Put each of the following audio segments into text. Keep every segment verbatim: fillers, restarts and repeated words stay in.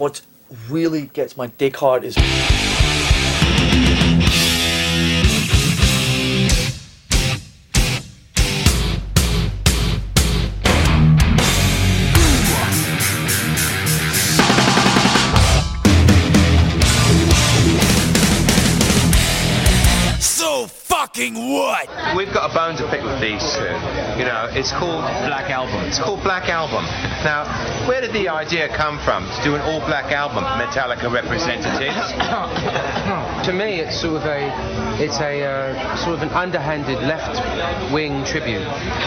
what really gets my dick hard is... What? We've got a bone to pick with these two. You know, it's called Black Album. It's called Black Album. Now, where did the idea come from to do an all-black album, Metallica representatives? To me, it's sort of a, it's a uh, sort of an underhanded left-wing tribute.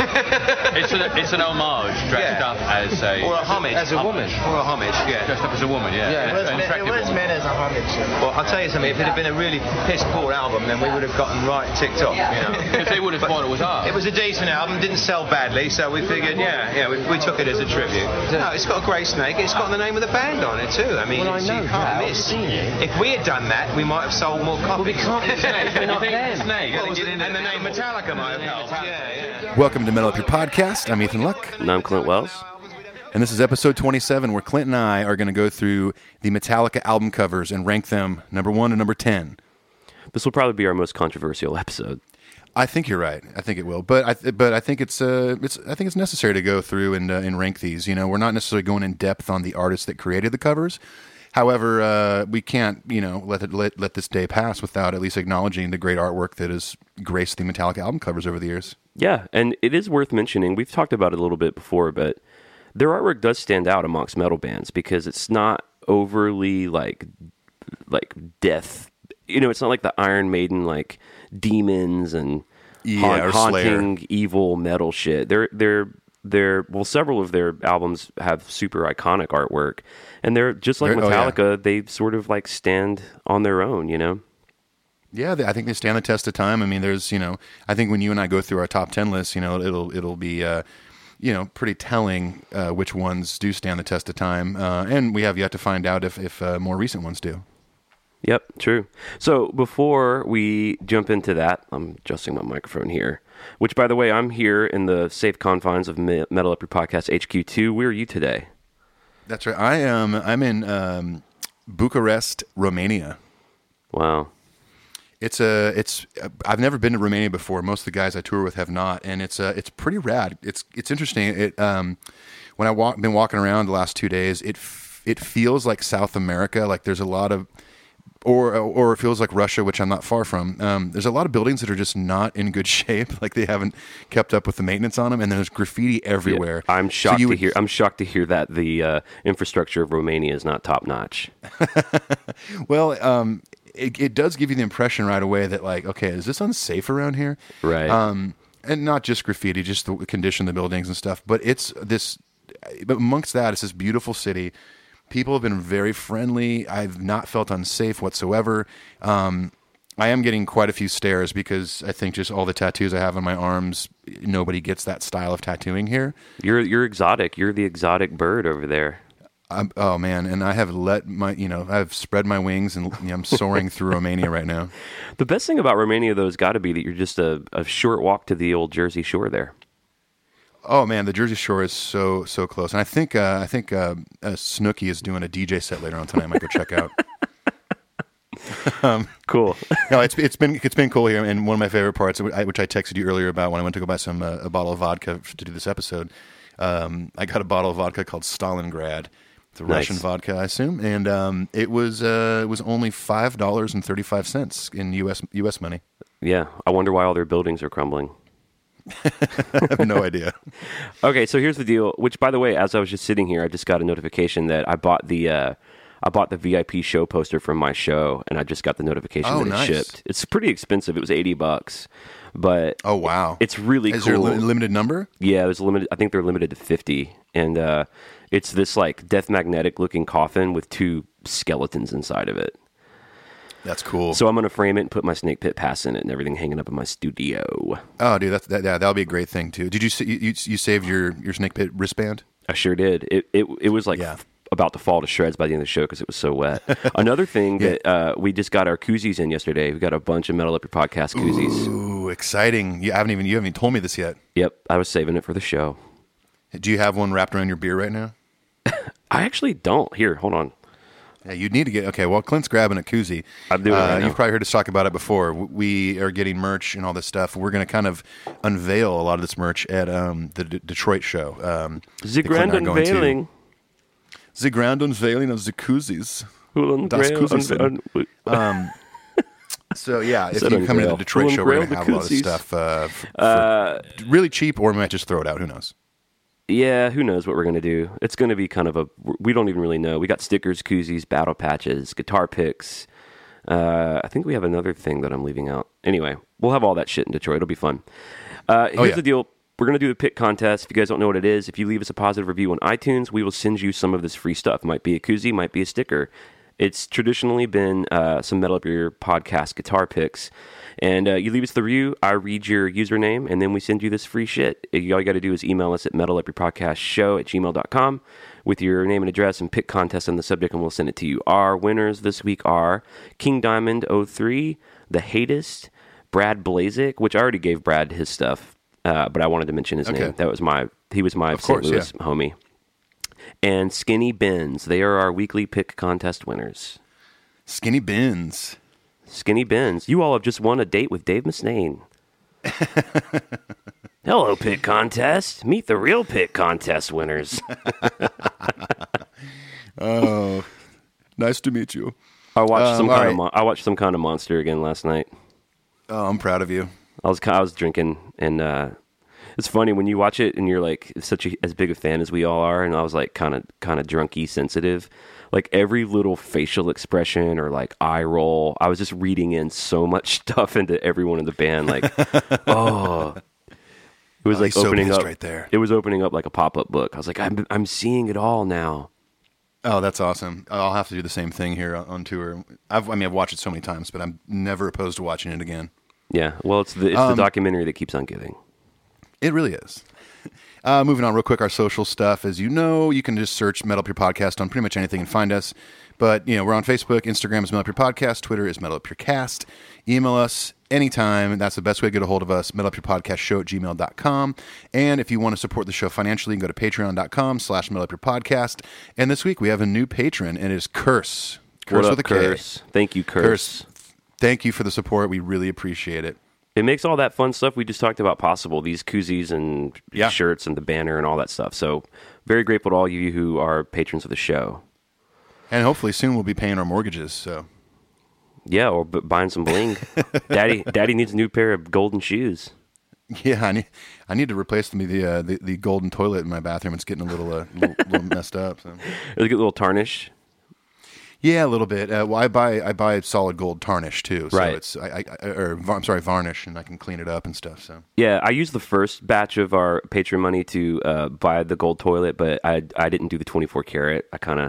it's, a, it's an homage dressed Yeah. up as a... Or a homage. As a woman. Or a homage, yeah. Dressed up as a woman, yeah. Yeah. An- It was, an meant, it attractive was woman. meant as a homage. Well, I'll tell you something, if it had been a really piss-poor album, then we would have gotten right ticked off, you know. Because they would have But thought it was art. It was a decent album, didn't sell badly, so we figured, yeah, yeah, we, we took it as a tribute. No, it's got a grey snake, it's got the name of the band on it too. I mean, Well, I it's, know you can't that. miss. I've seen it. If we had done that, we might have sold more copies. Well, we can't be snakes, we're not You think them. Snake? Well, I think you and didn't- the name Metallica might have helped. Yeah, yeah. Welcome to Metal Up Your Podcast. I'm Ethan Luck. And I'm Clint Wells. And this is episode twenty-seven, where Clint and I are going to go through the Metallica album covers and rank them number one to number ten. This will probably be our most controversial episode. I think you're right. I think it will, but I th- but I think it's uh it's I think it's necessary to go through and uh, and rank these. You know, we're not necessarily going in depth on the artists that created the covers. However, uh, we can't you know let it let let this day pass without at least acknowledging the great artwork that has graced the Metallica album covers over the years. Yeah, and it is worth mentioning. We've talked about it a little bit before, but their artwork does stand out amongst metal bands because it's not overly like like death. You know, it's not like the Iron Maiden like demons and Yeah, or haunting Slayer. evil metal shit. They're they're they're well, several of their albums have super iconic artwork, and they're just like They're- oh, yeah. Metallica. They sort of like stand on their own. You know. Yeah, they, I think they stand the test of time. I mean, there's, you know, I think when you and I go through our top ten lists, you know, it'll it'll be, uh, you know, pretty telling uh, which ones do stand the test of time, uh, and we have yet to find out if if uh, more recent ones do. Yep, true. So before we jump into that, I'm adjusting my microphone here, which, by the way, I'm here in the safe confines of Me- Metal Up Your Podcast H Q two. Where are you today? That's right. I am. I'm in um, Bucharest, Romania. Wow. It's a. It's. I've never been to Romania before. Most of the guys I tour with have not, and it's. Uh, it's pretty rad. It's. It's interesting. It. Um, when I walk, been walking around the last two days, it. F- it feels like South America. Like there's a lot of, or or it feels like Russia, which I'm not far from. Um, there's a lot of buildings that are just not in good shape. Like they haven't kept up with the maintenance on them, and there's graffiti everywhere. Yeah, I'm shocked So you to would- hear. I'm shocked to hear that the uh, infrastructure of Romania is not top notch. Well, um, it, it does give you the impression right away that, like, okay, is this unsafe around here? Right. Um, and not just graffiti, just the condition of the buildings and stuff. But it's this, but amongst that, it's this beautiful city. People have been very friendly. I've not felt unsafe whatsoever. Um, I am getting quite a few stares because I think just all the tattoos I have on my arms, nobody gets that style of tattooing here. You're you're exotic. You're the exotic bird over there. I'm, oh man, and I have let my, you know, I've spread my wings and you know, I'm soaring through Romania right now. The best thing about Romania, though, has got to be that you're just a, a short walk to the old Jersey Shore there. Oh man, the Jersey Shore is so so close, and I think uh, I think uh, uh, Snooki is doing a D J set later on tonight. I might go check out. um, Cool. no, it's it's been it's been cool here, and one of my favorite parts, which I texted you earlier about when I went to go buy some uh, a bottle of vodka to do this episode. Um, I got a bottle of vodka called Stalingrad. It's a Nice. Russian vodka, I assume, and um, it was uh, it was only five dollars and thirty five cents in U S U S money. Yeah. I wonder why all their buildings are crumbling. I have no idea. Okay, so here's the deal. Which, by the way, as I was just sitting here, I just got a notification that I bought the uh, I bought the V I P show poster from my show, and I just got the notification Oh, that it nice. shipped. It's pretty expensive. It was eighty bucks, but Oh wow, it's really is cool. there a li- limited number? Yeah, it was limited. I think they're limited to fifty, and uh, it's this like death magnetic looking coffin with two skeletons inside of it. That's cool. So I'm gonna frame it and put my Snake Pit Pass in it and everything hanging up in my studio. Oh, dude, that's, that yeah, that'll be a great thing too. Did you sa- you you, you saved your, your Snake Pit wristband? I sure did. It it it was like Yeah. f- about to fall to shreds by the end of the show because it was so wet. Another thing Yeah. that uh, we just got our koozies in yesterday. We got a bunch of Metal Up Your Podcast koozies. Ooh, exciting! You haven't even you haven't even told me this yet. Yep, I was saving it for the show. Do you have one wrapped around your beer right now? I actually don't. Here, hold on. Yeah, you'd need to get okay. Well, Clint's grabbing a koozie. I'm doing it uh, right now. You've probably heard us talk about it before. W- We are getting merch and all this stuff. We're going to kind of unveil a lot of this merch at um, the D- Detroit show. Um, The that Clint grand and I are going to. unveiling. The grand unveiling of the koozies. Hulen Das Grail Kooziesen. unve- un- So yeah, if Said you come into the unveil. Detroit We'll show, we're unveil going to the have a lot of koozies. stuff uh, for, for really cheap, or we might just throw it out. Who knows? Yeah, who knows what we're going to do. It's going to be kind of a, we don't even really know. We got stickers, koozies, battle patches, guitar picks. Uh, I think we have another thing that I'm leaving out. Anyway, we'll have all that shit in Detroit. It'll be fun. Uh, here's Oh, yeah. the deal. We're going to do the pick contest. If you guys don't know what it is, if you leave us a positive review on iTunes, we will send you some of this free stuff. Might be a koozie, might be a sticker. It's traditionally been uh, some Metal Up Your Podcast guitar picks. And uh, you leave us the review, I read your username, and then we send you this free shit. All you got to do is email us at metalupyourpodcastshow at gmail dot com with your name and address and pick contest on the subject, and we'll send it to you. Our winners this week are King Diamond oh three, The Hatest, Brad Blazik, which I already gave Brad his stuff, uh, but I wanted to mention his Okay. name. That was my, he was my Of Saint course, Louis yeah. homie. And Skinny Benz. They are our weekly pick contest winners. Skinny Bins. Skinny Benz. You all have just won a date with Dave Mustaine. Hello, pick contest. Meet the real pick contest winners. Nice to meet you. I watched Um, some all kind right. of mon- I watched some kind of monster again last night. Oh, I'm proud of you. I was ki- I was drinking, and uh, it's funny when you watch it and you're like such a, as big a fan as we all are, and I was like kind of kind of drunky sensitive. Like every little facial expression or like eye roll, I was just reading in so much stuff into everyone in the band. Like, oh, it was Oh, like he's so opening pissed up right there. It was opening up like a pop up book. I was like, I'm I'm seeing it all now. Oh, that's awesome. I'll have to do the same thing here on on tour. I've, I mean, I've watched it so many times, but I'm never opposed to watching it again. Yeah, well, it's the it's Um, the documentary that keeps on giving. It really is. Uh, moving on real quick, our social stuff. As you know, you can just search Metal Up Your Podcast on pretty much anything and find us. But, you know, we're on Facebook. Instagram is Metal Up Your Podcast. Twitter is Metal Up Your Cast. Email us anytime. That's the best way to get a hold of us, metal up your podcast show at gmail dot com. And if you want to support the show financially, you can go to patreon dot com slash metal up your podcast. And this week we have a new patron, and it is Curse. Curse What up, with a K. Curse? Thank you, Curse. Curse. Thank you for the support. We really appreciate it. It makes all that fun stuff we just talked about possible. These koozies and Yeah. shirts and the banner and all that stuff. So very grateful to all you who are patrons of the show. And hopefully soon we'll be paying our mortgages. So Yeah, or b- buying some bling. Daddy, Daddy needs a new pair of golden shoes. yeah, I need I need to replace the the, uh, the the golden toilet in my bathroom. It's getting a little uh, little, little messed up. So. It'll get a little tarnish. Yeah, a little bit. Uh, well, I buy I buy solid gold tarnish too. So Right. It's I, I or var- I'm sorry varnish, and I can clean it up and stuff. So Yeah, I used the first batch of our Patreon money to uh, buy the gold toilet, but I I didn't do the twenty-four karat. I kind of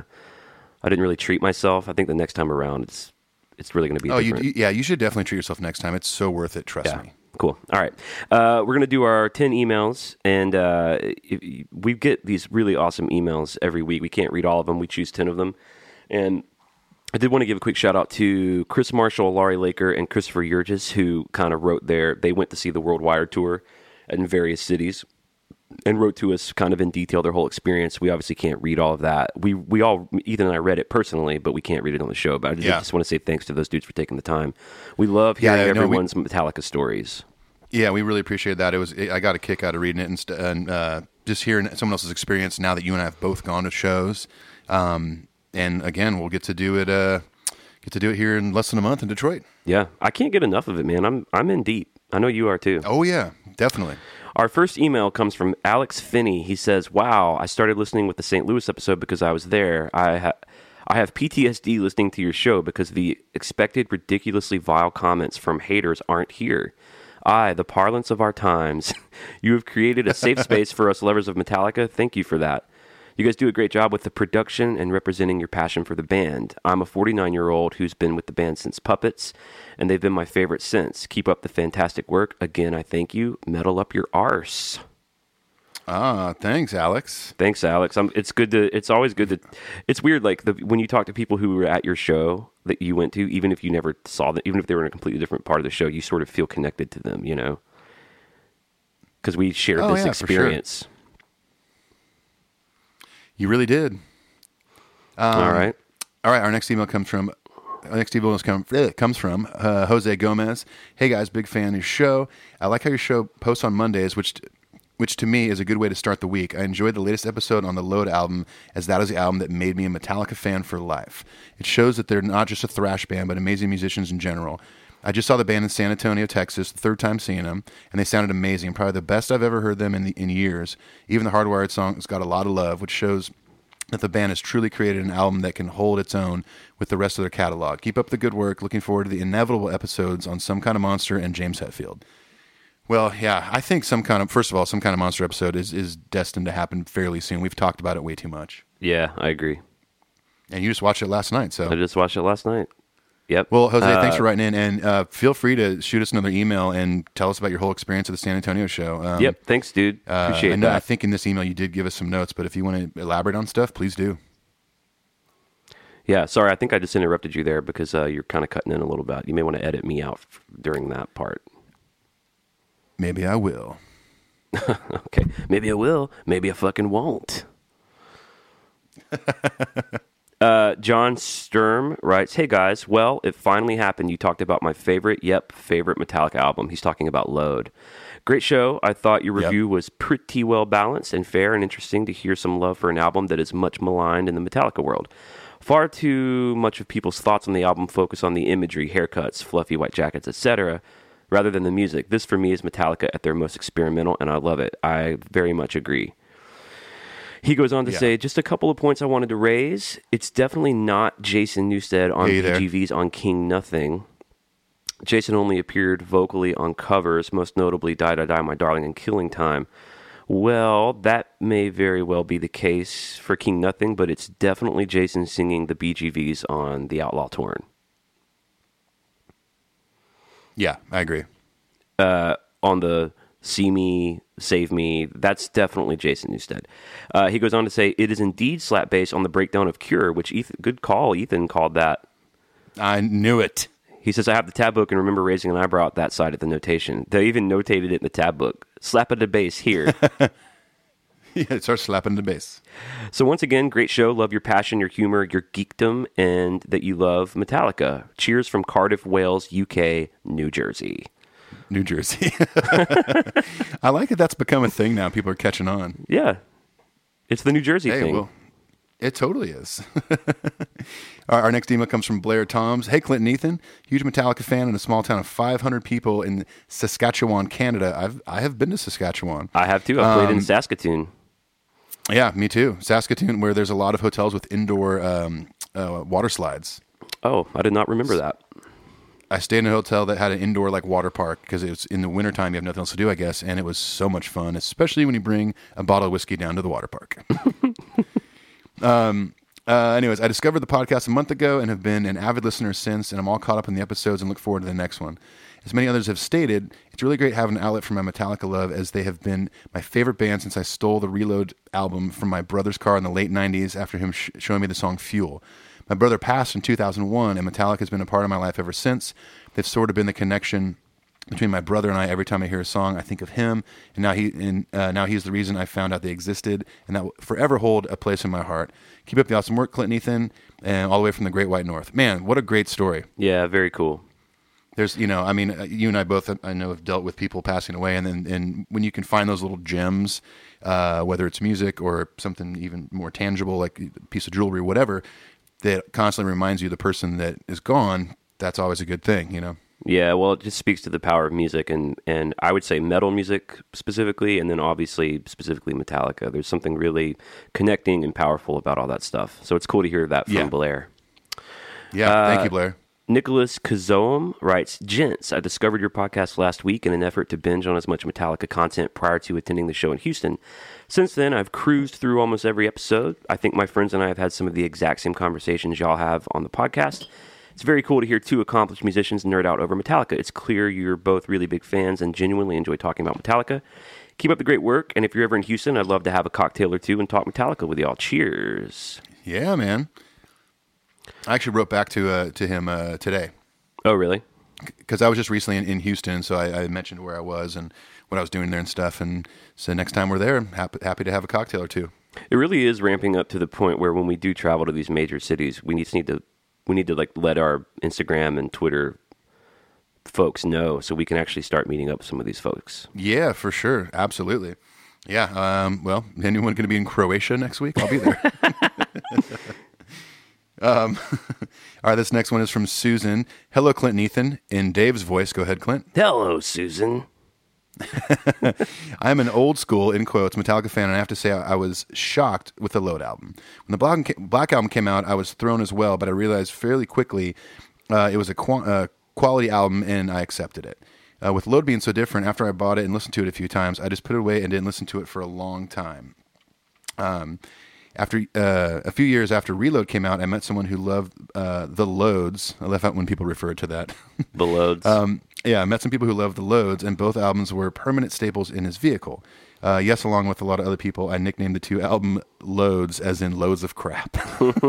I didn't really treat myself. I think the next time around, it's it's really going to be oh, you, different. you yeah, you should definitely treat yourself next time. It's so worth it. Trust Yeah. me. Cool. All right. Uh, we're going to do our ten emails, and uh, if, we get these really awesome emails every week. We can't read all of them. We choose ten of them. And I did want to give a quick shout out to Chris Marshall, Laurie Laker, and Christopher Yurgis, who kind of wrote their, they went to see the World Wire Tour in various cities and wrote to us kind of in detail their whole experience. We obviously can't read all of that. We we all, Ethan and I read it personally, but we can't read it on the show. But I just, Yeah. just want to say thanks to those dudes for taking the time. We love Yeah, hearing no, we- everyone's Metallica stories. Yeah, we really appreciate that. It was I got a kick out of reading it and, st- and uh, just hearing someone else's experience. Now that you and I have both gone to shows, um, and again, we'll get to do it. Uh, get to do it here in less than a month in Detroit. Yeah, I can't get enough of it, man. I'm I'm in deep. I know you are too. Oh yeah, definitely. Our first email comes from Alex Finney. He says, "Wow, I started listening with the Saint Louis episode because I was there. I ha- I have P T S D listening to your show because the expected ridiculously vile comments from haters aren't here. I, the parlance of our times, you have created a safe space for us lovers of Metallica. Thank you for that. You guys do a great job with the production and representing your passion for the band. I'm a forty-nine-year-old who's been with the band since Puppets, and they've been my favorite since. Keep up the fantastic work. Again, I thank you. Metal up your arse." Ah, thanks, Alex. Thanks, Alex. I'm, it's good to. It's always good to. It's weird, like the, when you talk to people who were at your show that you went to, even if you never saw them, even if they were in a completely different part of the show, you sort of feel connected to them, you know, because we shared Oh, this yeah, for sure. experience. You really did. All right. All right, our next email comes from our next email comes from, comes from uh, Jose Gomez. Hey guys, big fan of your show. I like how your show posts on Mondays, which which to me is a good way to start the week. I enjoyed the latest episode on the Load album, as that is the album that made me a Metallica fan for life. It shows that they're not just a thrash band, but amazing musicians in general. I just saw the band in San Antonio, Texas, the third time seeing them, and they sounded amazing. Probably the best I've ever heard them in the, in years. Even the Hardwired song has got a lot of love, which shows that the band has truly created an album that can hold its own with the rest of their catalog. Keep up the good work. Looking forward to the inevitable episodes on Some Kind of Monster and James Hetfield. Well, yeah, I think some kind of, first of all, Some Kind of Monster episode is, is destined to happen fairly soon. We've talked about it way too much. Yeah, I agree. And you just watched it last night, so. I just watched it last night. Yep. Well, Jose, uh, thanks for writing in, and uh, feel free to shoot us another email and tell us about your whole experience at the San Antonio show. Um, yep, thanks, dude. uh, Appreciate I know, that. I think in this email you did give us some notes, but if you want to elaborate on stuff, please do. Yeah, sorry, I think I just interrupted you there because uh, you're kind of cutting in a little bit. You may want to edit me out f- during that part. Maybe I will. Okay, maybe I will. Maybe I fucking won't. uh, John Sturm writes, hey guys, well, it finally happened. You talked about my favorite, yep, favorite Metallica album. He's talking about Load. Great show. I thought your review yep. was pretty well balanced and fair and interesting to hear some love for an album that is much maligned in the Metallica world. Far too much of people's thoughts on the album focus on the imagery, haircuts, fluffy white jackets, et cetera, rather than the music. This, for me, is Metallica at their most experimental, and I love it. I very much agree. He goes on to yeah. say, just a couple of points I wanted to raise. It's definitely not Jason Newsted on hey B G V's on King Nothing. Jason only appeared vocally on covers, most notably Die, Die, Die, My Darling, and Killing Time. Well, that may very well be the case for King Nothing, but it's definitely Jason singing the B G Vs on The Outlaw Torn. Yeah, I agree. Uh, on the See Me, Save Me, that's definitely Jason Newsted. Uh, he goes on to say, it is indeed slap bass on the breakdown of Cure, which, Ethan, good call, Ethan called that. I knew it. He says, I have the tab book and remember raising an eyebrow at that side of the notation. They even notated it in the tab book. Slap at the bass here. Yeah, start slapping the bass. So once again, great show. Love your passion, your humor, your geekdom, and that you love Metallica. Cheers from Cardiff, Wales, U K, New Jersey. New Jersey. I like that that's become a thing now. People are catching on. Yeah. It's the New Jersey hey, thing. Well, it totally is. our, our next email comes from Blair Toms. Hey, Clinton Ethan. Huge Metallica fan in a small town of five hundred people in Saskatchewan, Canada. I've, I have been to Saskatchewan. I have too. I've played um, in Saskatoon. Yeah, me too. Saskatoon, where there's a lot of hotels with indoor um, uh, water slides. Oh, I did not remember that. I stayed in a hotel that had an indoor like water park because it was in the wintertime. You have nothing else to do, I guess, and it was so much fun, especially when you bring a bottle of whiskey down to the water park. um. Uh, anyways, I discovered the podcast a month ago and have been an avid listener since, and I'm all caught up in the episodes and look forward to the next one. As many others have stated, it's really great having an outlet for my Metallica love, as they have been my favorite band since I stole the Reload album from my brother's car in the late nineties after him sh- showing me the song Fuel. My brother passed in two thousand one, and Metallica has been a part of my life ever since. They've sort of been the connection between my brother and I. Every time I hear a song, I think of him, and now he and uh, now he's the reason I found out they existed, and that will forever hold a place in my heart. Keep up the awesome work, Clinton Ethan, and all the way from the Great White North. Man, what a great story! Yeah, very cool. There's, you know, I mean, you and I both, I know, have dealt with people passing away, and then and when you can find those little gems, uh, whether it's music or something even more tangible, like a piece of jewelry, whatever, that constantly reminds you of the person that is gone. That's always a good thing, you know. Yeah, well, it just speaks to the power of music, and, and I would say metal music specifically, and then obviously specifically Metallica. There's something really connecting and powerful about all that stuff. So it's cool to hear that from yeah. Blair. Yeah, uh, thank you, Blair. Nicholas Kazoam writes, Gents, I discovered your podcast last week in an effort to binge on as much Metallica content prior to attending the show in Houston. Since then, I've cruised through almost every episode. I think my friends and I have had some of the exact same conversations y'all have on the podcast. It's very cool to hear two accomplished musicians nerd out over Metallica. It's clear you're both really big fans and genuinely enjoy talking about Metallica. Keep up the great work, and if you're ever in Houston, I'd love to have a cocktail or two and talk Metallica with y'all. Cheers. Yeah, man. I actually wrote back to uh, to him uh, today. Oh, really? Because I was just recently in, in Houston, so I, I mentioned where I was and what I was doing there and stuff, and so next time we're there, I'm happy, happy to have a cocktail or two. It really is ramping up to the point where when we do travel to these major cities, we need, need to we need to like let our Instagram and Twitter folks know so we can actually start meeting up with some of these folks. Yeah, for sure. Absolutely. Yeah. Um, well, anyone going to be in Croatia next week? I'll be there. um, all right. This next one is from Susan. Hello, Clint and Ethan. In Dave's voice. Go ahead, Clint. Hello, Susan. I'm an old school, in quotes, Metallica fan, and I have to say I, I was shocked with the Load album. When the Black, Black album came out, I was thrown as well, but I realized fairly quickly uh, it was a qu- uh, quality album, and I accepted it. Uh, with Load being so different, after I bought it and listened to it a few times, I just put it away and didn't listen to it for a long time. Um, after uh, a few years after Reload came out, I met someone who loved uh, the Loads. I left out when people referred to that. The Loads. um, Yeah, I met some people who loved the Loads, and both albums were permanent staples in his vehicle. Uh, yes, along with a lot of other people, I nicknamed the two album Loads, as in loads of crap.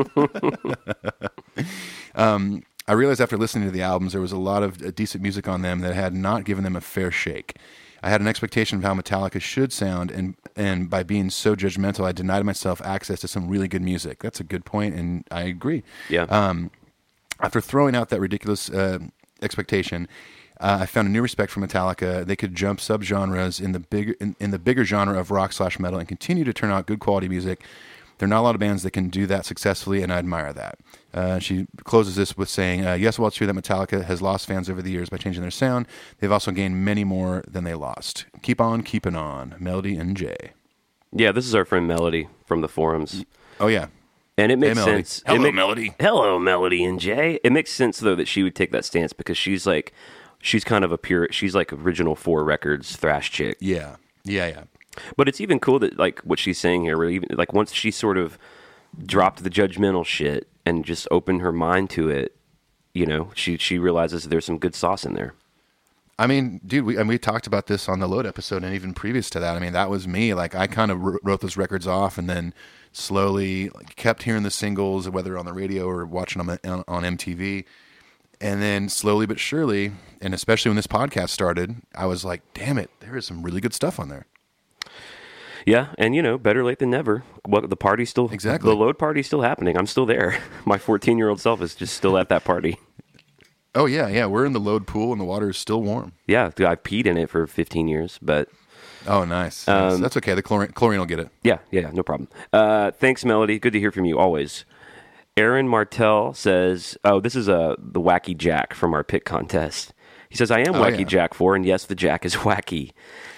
um, I realized after listening to the albums, there was a lot of uh, decent music on them that had not given them a fair shake. I had an expectation of how Metallica should sound, and, and by being so judgmental, I denied myself access to some really good music. That's a good point, and I agree. Yeah. Um, after throwing out that ridiculous uh, expectation, Uh, I found a new respect for Metallica. They could jump subgenres in the bigger in, in the bigger genre of rock slash metal and continue to turn out good quality music. There are not a lot of bands that can do that successfully, and I admire that. Uh, she closes this with saying, uh, yes, while it's true that Metallica has lost fans over the years by changing their sound, they've also gained many more than they lost. Keep on keeping on. Melody and Jay. Yeah, this is our friend Melody from the forums. Oh, yeah. And it makes hey, Melody. sense. Hello, it ma- Melody. Hello, Melody and Jay. It makes sense, though, that she would take that stance because she's like... She's kind of a pure, she's like original Four Records thrash chick. Yeah, yeah, yeah. But it's even cool that like what she's saying here, where even like once she sort of dropped the judgmental shit and just opened her mind to it, you know, she she realizes there's some good sauce in there. I mean, dude, we and we talked about this on the Load episode, and even previous to that. I mean, that was me. Like, I kind of wrote those records off, and then slowly like, kept hearing the singles, whether on the radio or watching them on, on M T V. And then slowly but surely, and especially when this podcast started, I was like, damn it, there is some really good stuff on there. Yeah, and you know, better late than never. Well, the party's still, exactly. The Load party's still happening. I'm still there. My fourteen-year-old self is just still at that party. Oh, yeah, yeah. We're in the Load pool, and the water is still warm. Yeah, I've peed in it for fifteen years, but... Oh, nice. Um, nice. That's okay. The chlorine, chlorine will get it. Yeah, yeah, no problem. Uh, thanks, Melody. Good to hear from you, always. Aaron Martell says, oh, this is uh, the Wacky Jack from our pick contest. He says, I am oh, Wacky yeah. Jack four, and yes, the Jack is wacky.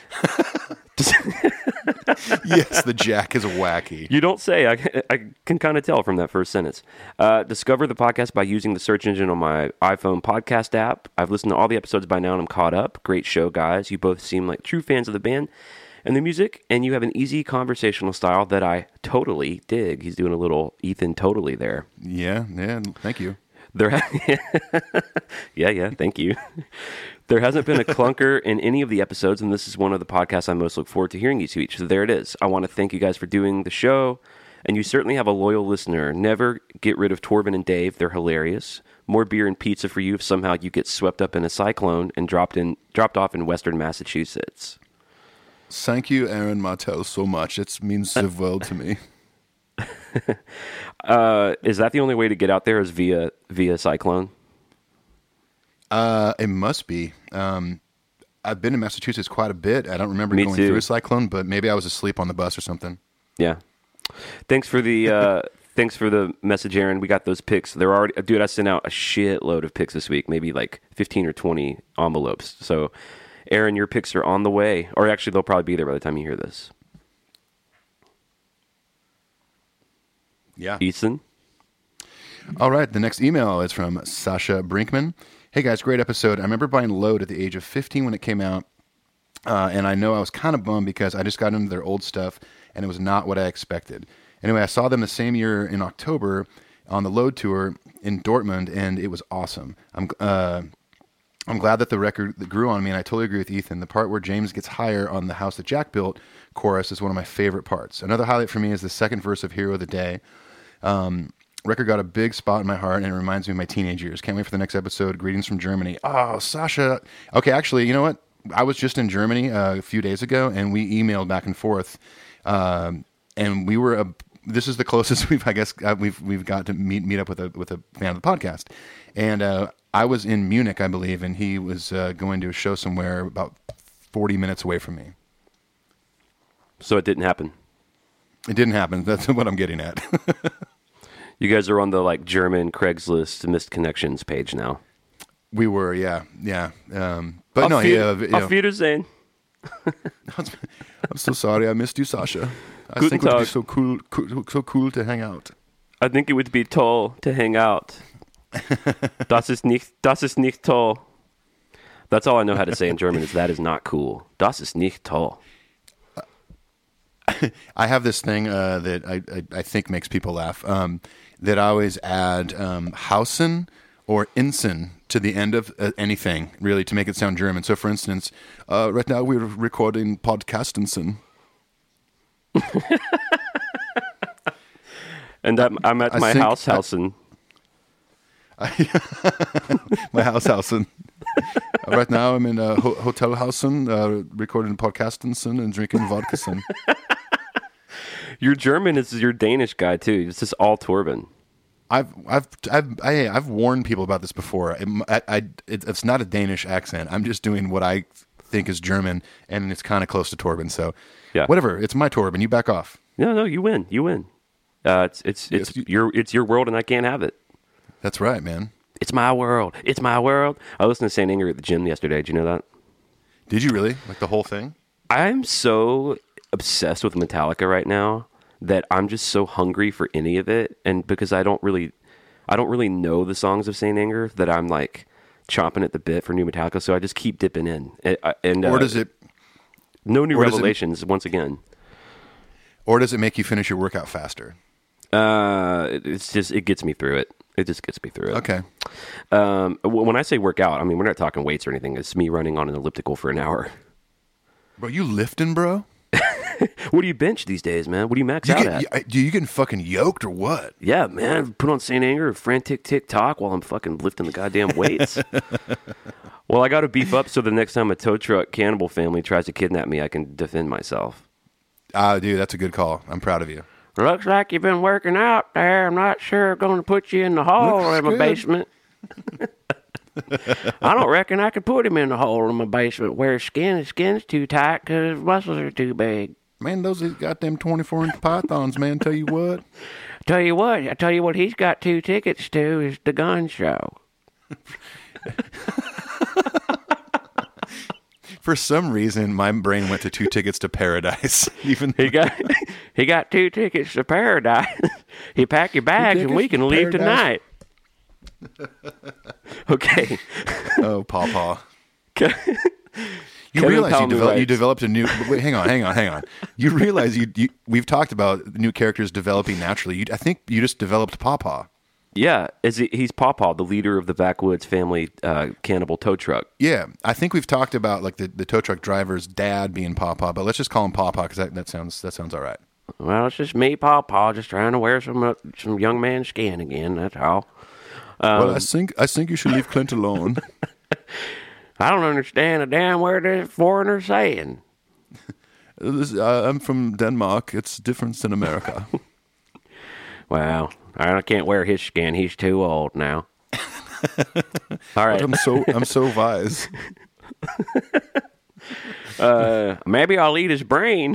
Yes, the Jack is wacky. You don't say. I, I can kind of tell from that first sentence. Uh, discover the podcast by using the search engine on my iPhone podcast app. I've listened to all the episodes by now, and I'm caught up. Great show, guys. You both seem like true fans of the band and the music, and you have an easy conversational style that I totally dig. He's doing a little Ethan totally there. Yeah, yeah. Thank you. There, ha- yeah, yeah. Thank you. There hasn't been a clunker in any of the episodes, and this is one of the podcasts I most look forward to hearing you two each. So there it is. I want to thank you guys for doing the show, and you certainly have a loyal listener. Never get rid of Torben and Dave. They're hilarious. More beer and pizza for you if somehow you get swept up in a cyclone and dropped in, dropped off in Western Massachusetts. Thank you, Aaron Martell, so much. It means the world to me. uh, is that the only way to get out there is via via cyclone? Uh, it must be. Um, I've been in Massachusetts quite a bit. I don't remember Me going too. through a cyclone, but maybe I was asleep on the bus or something. Yeah. Thanks for the uh, thanks for the message, Aaron. We got those picks. They're already, dude. I sent out a shitload of picks this week, maybe like fifteen or twenty envelopes. So, Aaron, your picks are on the way, or actually, they'll probably be there by the time you hear this. Yeah. Ethan. All right. The next email is from Sasha Brinkman. Hey guys, great episode. I remember buying Load at the age of fifteen when it came out, uh, and I know I was kind of bummed because I just got into their old stuff, and it was not what I expected. Anyway, I saw them the same year in October on the Load tour in Dortmund, and it was awesome. I'm uh, I'm glad that the record grew on me, and I totally agree with Ethan. The part where James gets higher on the House That Jack Built chorus is one of my favorite parts. Another highlight for me is the second verse of Hero of the Day. Um, record got a big spot in my heart, and it reminds me of my teenage years. Can't wait for the next episode. Greetings from Germany. Oh, Sasha. Okay, actually, you know what? I was just in Germany uh, a few days ago, and we emailed back and forth. Um, and we were a. This is the closest we've, I guess, uh, we've we've got to meet meet up with a with a fan of the podcast, and uh, I was in Munich, I believe, and he was uh, going to a show somewhere about forty minutes away from me. So it didn't happen. It didn't happen. That's what I'm getting at. You guys are on the like German Craigslist missed connections page now. We were, yeah, yeah. Um, but Auf no, Wied- yeah. You know, Auf Wiedersehen. I'm so sorry, I missed you, Sasha. I Guten think it would be Tag. so cool, cool, so cool to hang out. I think it would be toll to hang out. Das ist nicht, das ist nicht toll. That's all I know how to say in German is that is not cool. Das ist nicht toll. I have this thing uh, that I, I, I think makes people laugh. Um, that I always add um, Hausen or Insen to the end of uh, anything, really, to make it sound German. So, for instance, uh, right now we're recording Podcastensen. And I'm, I'm at I my think- house, Hausen. My house Hausen. Uh, right now I'm in uh, ho- Hotel Hausen, uh, recording Podcastensen and drinking vodkasen. Your German is your Danish guy too. It's just all Torben. I've I've I've I, I've warned people about this before. I, I, it, it's not a Danish accent. I'm just doing what I think is German, and it's kind of close to Torben. So, Yeah. whatever. It's my Torben. You back off. No, no, you win. You win. Uh, it's it's it's Yes, you- your it's your world, and I can't have it. That's right, man. It's my world. It's my world. I listened to Saint Anger at the gym yesterday. Did you know that? Did you really like the whole thing? I'm so obsessed with Metallica right now that I'm just so hungry for any of it, and because I don't really, I don't really know the songs of Saint Anger, that I'm like chomping at the bit for new Metallica. So I just keep dipping in, and, and uh, Or does it? no new or does it- revelations once again. Or does it make you finish your workout faster? Uh, it's just it gets me through it. It just gets me through it. Okay. Um, w- when I say work out, I mean we're not talking weights or anything. It's me running on an elliptical for an hour. Bro, you lifting, bro? What do you bench these days, man? What do you max You out get, at? you, uh, do you getting fucking yoked or what? Yeah, man. Put on Saint Anger, frantic tick tock while I'm fucking lifting the goddamn weights. Well, I got to beef up so the next time a tow truck cannibal family tries to kidnap me, I can defend myself. Ah, dude, that's a good call. I'm proud of you. Looks like you've been working out there. I'm not sure I'm going to put you in the hole Looks in my good. basement. I don't reckon I could put him in the hole in my basement where his skin, his skin's too tight because his muscles are too big. Man, those goddamn twenty-four inch pythons, man. Tell you what. Tell you what, I tell you what he's got two tickets to is the gun show. For some reason, my brain went to two tickets to paradise. Even He got he got two tickets to paradise. He pack your bags and we tickets can to leave paradise. tonight. Okay. oh, pawpaw. Ke- You Kevin realize you, Palmer develop, you writes- developed a new. Wait, hang on, hang on, hang on. You realize you, you. We've talked about new characters developing naturally. You, I think you just developed Pawpaw. Yeah, is he, he's Pawpaw, the leader of the Backwoods family uh, cannibal tow truck. Yeah, I think we've talked about like the, the tow truck driver's dad being Pawpaw, but let's just call him Pawpaw because that, that sounds that sounds all right. Well, it's just me, Pawpaw, just trying to wear some uh, some young man skin again. That's all. well, I think I think you should leave Clint alone. I don't understand a damn word this foreigner's saying. This- uh, I'm from Denmark. It's different than America. Well, I can't wear his skin. He's too old now. All right. I'm so I'm so wise. Uh, maybe I'll eat his brain.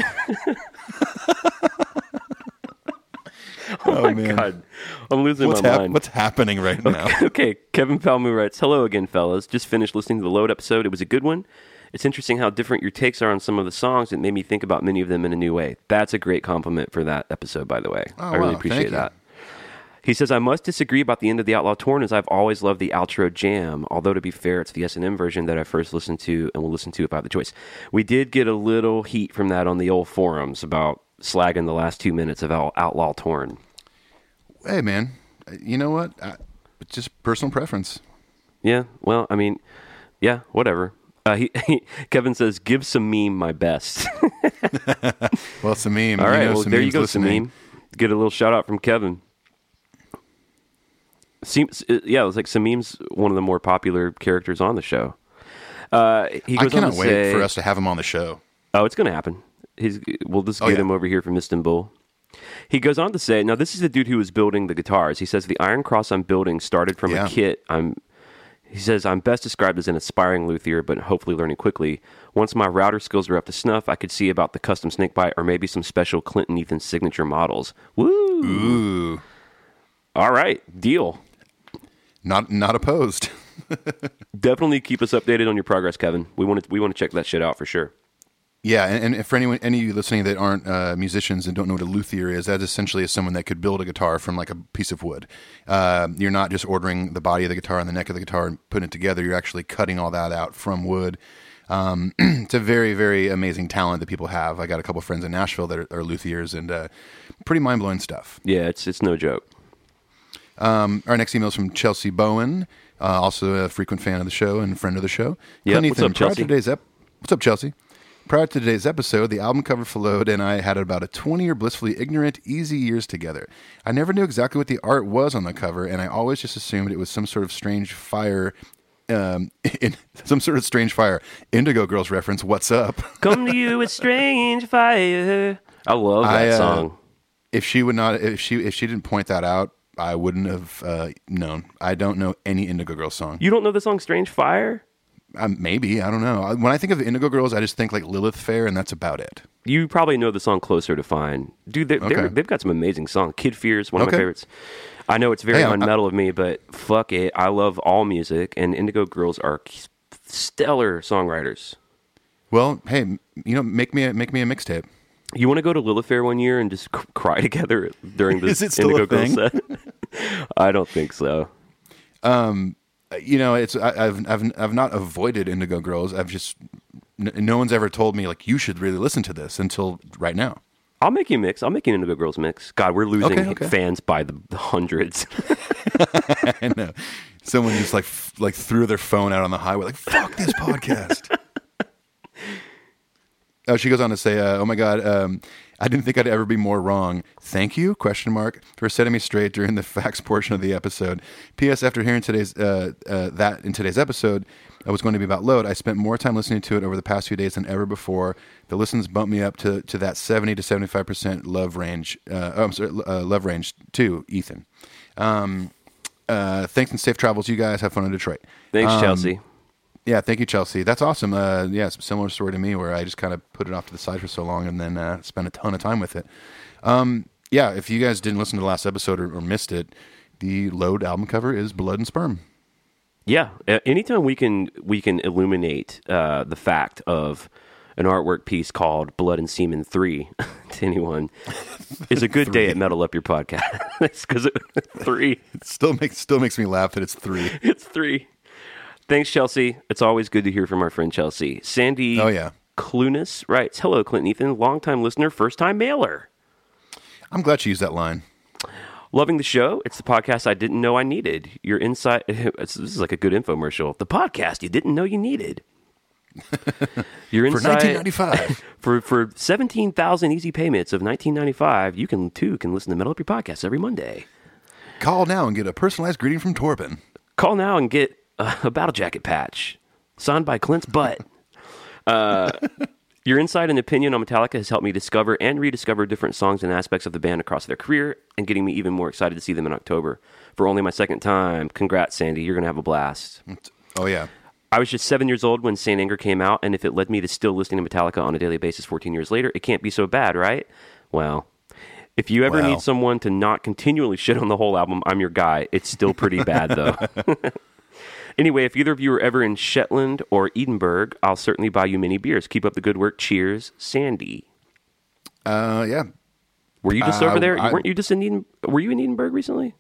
Oh, My man, God, I'm losing what's, my hap- mind. what's happening right now? Okay, Kevin Palmu writes, hello again, fellas. Just finished listening to the Load episode. It was a good one. It's interesting how different your takes are on some of the songs. It made me think about many of them in a new way. That's a great compliment for that episode, by the way. Oh, I really wow, appreciate thank you. that. He says, I must disagree about the end of the Outlaw Torn, as I've always loved the outro jam. Although, to be fair, it's the S and M version that I first listened to and will listen to if I have the choice. We did get a little heat from that on the old forums about slagging the last two minutes of Out- Outlaw Torn. Hey, man, you know what? I, it's just personal preference. Yeah, well, I mean, yeah, whatever. Uh, he, he, Kevin says, give some meme my best. Well, it's a meme. All right, you know, well, there you Sameem's go, listening. Sameem. Get a little shout out from Kevin. Seems, uh, yeah, it was like Sameem's one of the more popular characters on the show. Uh, he I goes on cannot to wait say, for us to have him on the show. oh, it's going to happen. He's, we'll just Oh, get yeah. him over here from Istanbul. He goes on to say, now this is the dude who was building the guitars. He says, the Iron Cross I'm building started from Yeah. a kit. I'm, he says, I'm best described as an aspiring luthier, but hopefully learning quickly. Once my router skills are up to snuff, I could see about the custom snakebite or maybe some special Clinton Ethan signature models. Woo! Ooh. All right, deal. Not not opposed. Definitely keep us updated on your progress, Kevin. We want to we want to check that shit out for sure. Yeah, and, and for anyone, any of you listening that aren't uh, musicians and don't know what a luthier is, that essentially is someone that could build a guitar from like a piece of wood. Uh, you're not just ordering the body of the guitar and the neck of the guitar and putting it together. You're actually cutting all that out from wood. Um, it's a very, very amazing talent that people have. I got a couple of friends in Nashville that are, are luthiers, and uh, pretty mind-blowing stuff. Yeah, it's it's no joke. Um, our next email is from Chelsea Bowen, uh, also a frequent fan of the show and friend of the show. Yeah, Clint what's Ethan, up, prior to Chelsea? today's ep- What's up, Chelsea? Prior to today's episode, the album cover flowed, and I had about a twenty-year blissfully ignorant, easy years together. I never knew exactly what the art was on the cover, and I always just assumed it was some sort of strange fire, um, in, some sort of strange fire. Indigo Girls reference, what's up? Come to you with strange fire. I love that I, uh, song. If she would not, if she if she didn't point that out, I wouldn't have uh, known. I don't know any Indigo Girls song. You don't know the song Strange Fire? Um, maybe, I don't know. I- When I think of the Indigo Girls, I just think like Lilith Fair, and that's about it. You probably know the song Closer to Fine. Dude, they're, they're, Okay. they've got some amazing songs. Kid Fears, one of Okay. my favorites. I know it's very Hey, I'm- unmetal of me, but fuck it. I love all music, and Indigo Girls are stellar songwriters. Well, hey, m- you know, make me a, make me a mixtape. You want to go to Lilith Fair one year and just c- cry together during the Is it still Indigo a Girls thing? set? I don't think so. You know, it's I, I've I've I've not avoided Indigo Girls. I've just n- no one's ever told me like you should really listen to this until right now. I'll make you a mix. I'll make you an Indigo Girls mix. God, we're losing Okay, okay. fans by the, the hundreds. I know someone just like f- like threw their phone out on the highway, like fuck this podcast. Oh, she goes on to say, uh, "Oh my God, um, I didn't think I'd ever be more wrong. Thank you, question mark, for setting me straight during the facts portion of the episode. P S. After hearing today's uh, uh, that in today's episode, I was going to be about load. I spent more time listening to it over the past few days than ever before. The listens bumped me up to, to that seventy to seventy five percent love range. Uh, oh, I'm sorry, uh, love range too, Ethan. Um, uh, thanks and safe travels, you guys. Have fun in Detroit. Thanks, Um, Chelsea. Yeah, thank you, Chelsea. That's awesome. Uh, yeah, it's a similar story to me where I just kind of put it off to the side for so long and then uh, spent a ton of time with it. Um, yeah, if you guys didn't listen to the last episode or, or missed it, the Load album cover is Blood and Sperm. Yeah, a- anytime we can we can illuminate uh, the fact of an artwork piece called Blood and Semen three to anyone is a good day at Metal Up Your Podcast. Because three, It still makes still makes me laugh that it's three. it's three. Thanks, Chelsea. It's always good to hear from our friend Chelsea. Sandy Oh, yeah. Clunas writes, hello, Clint Ethan, longtime listener, first-time mailer. I'm glad she used that line. Loving the show. It's the podcast I didn't know I needed. Your insight. This is like a good infomercial. The podcast you didn't know you needed. Your For insight nineteen ninety-five. for for seventeen thousand easy payments of nineteen ninety-five. You can too can listen to Metal Up Your Podcast every Monday. Call now and get a personalized greeting from Torben. Call now and get uh, a battle jacket patch signed by Clint's butt. Uh, your insight and opinion on Metallica has helped me discover and rediscover different songs and aspects of the band across their career, and getting me even more excited to see them in October for only my second time. Congrats, Sandy. You're gonna have a blast. Oh, yeah. I was just seven years old when Saint Anger came out, and if it led me to still listening to Metallica on a daily basis fourteen years later, it can't be so bad, right? Well, if you ever Well. need someone to not continually shit on the whole album, I'm your guy. It's still pretty bad, though. Anyway, if either of you are ever in Shetland or Edinburgh, I'll certainly buy you many beers. Keep up the good work. Cheers, Sandy. Uh, yeah. Were you just Uh, over there? I- Weren't you just in Eden? Were you in Edinburgh recently?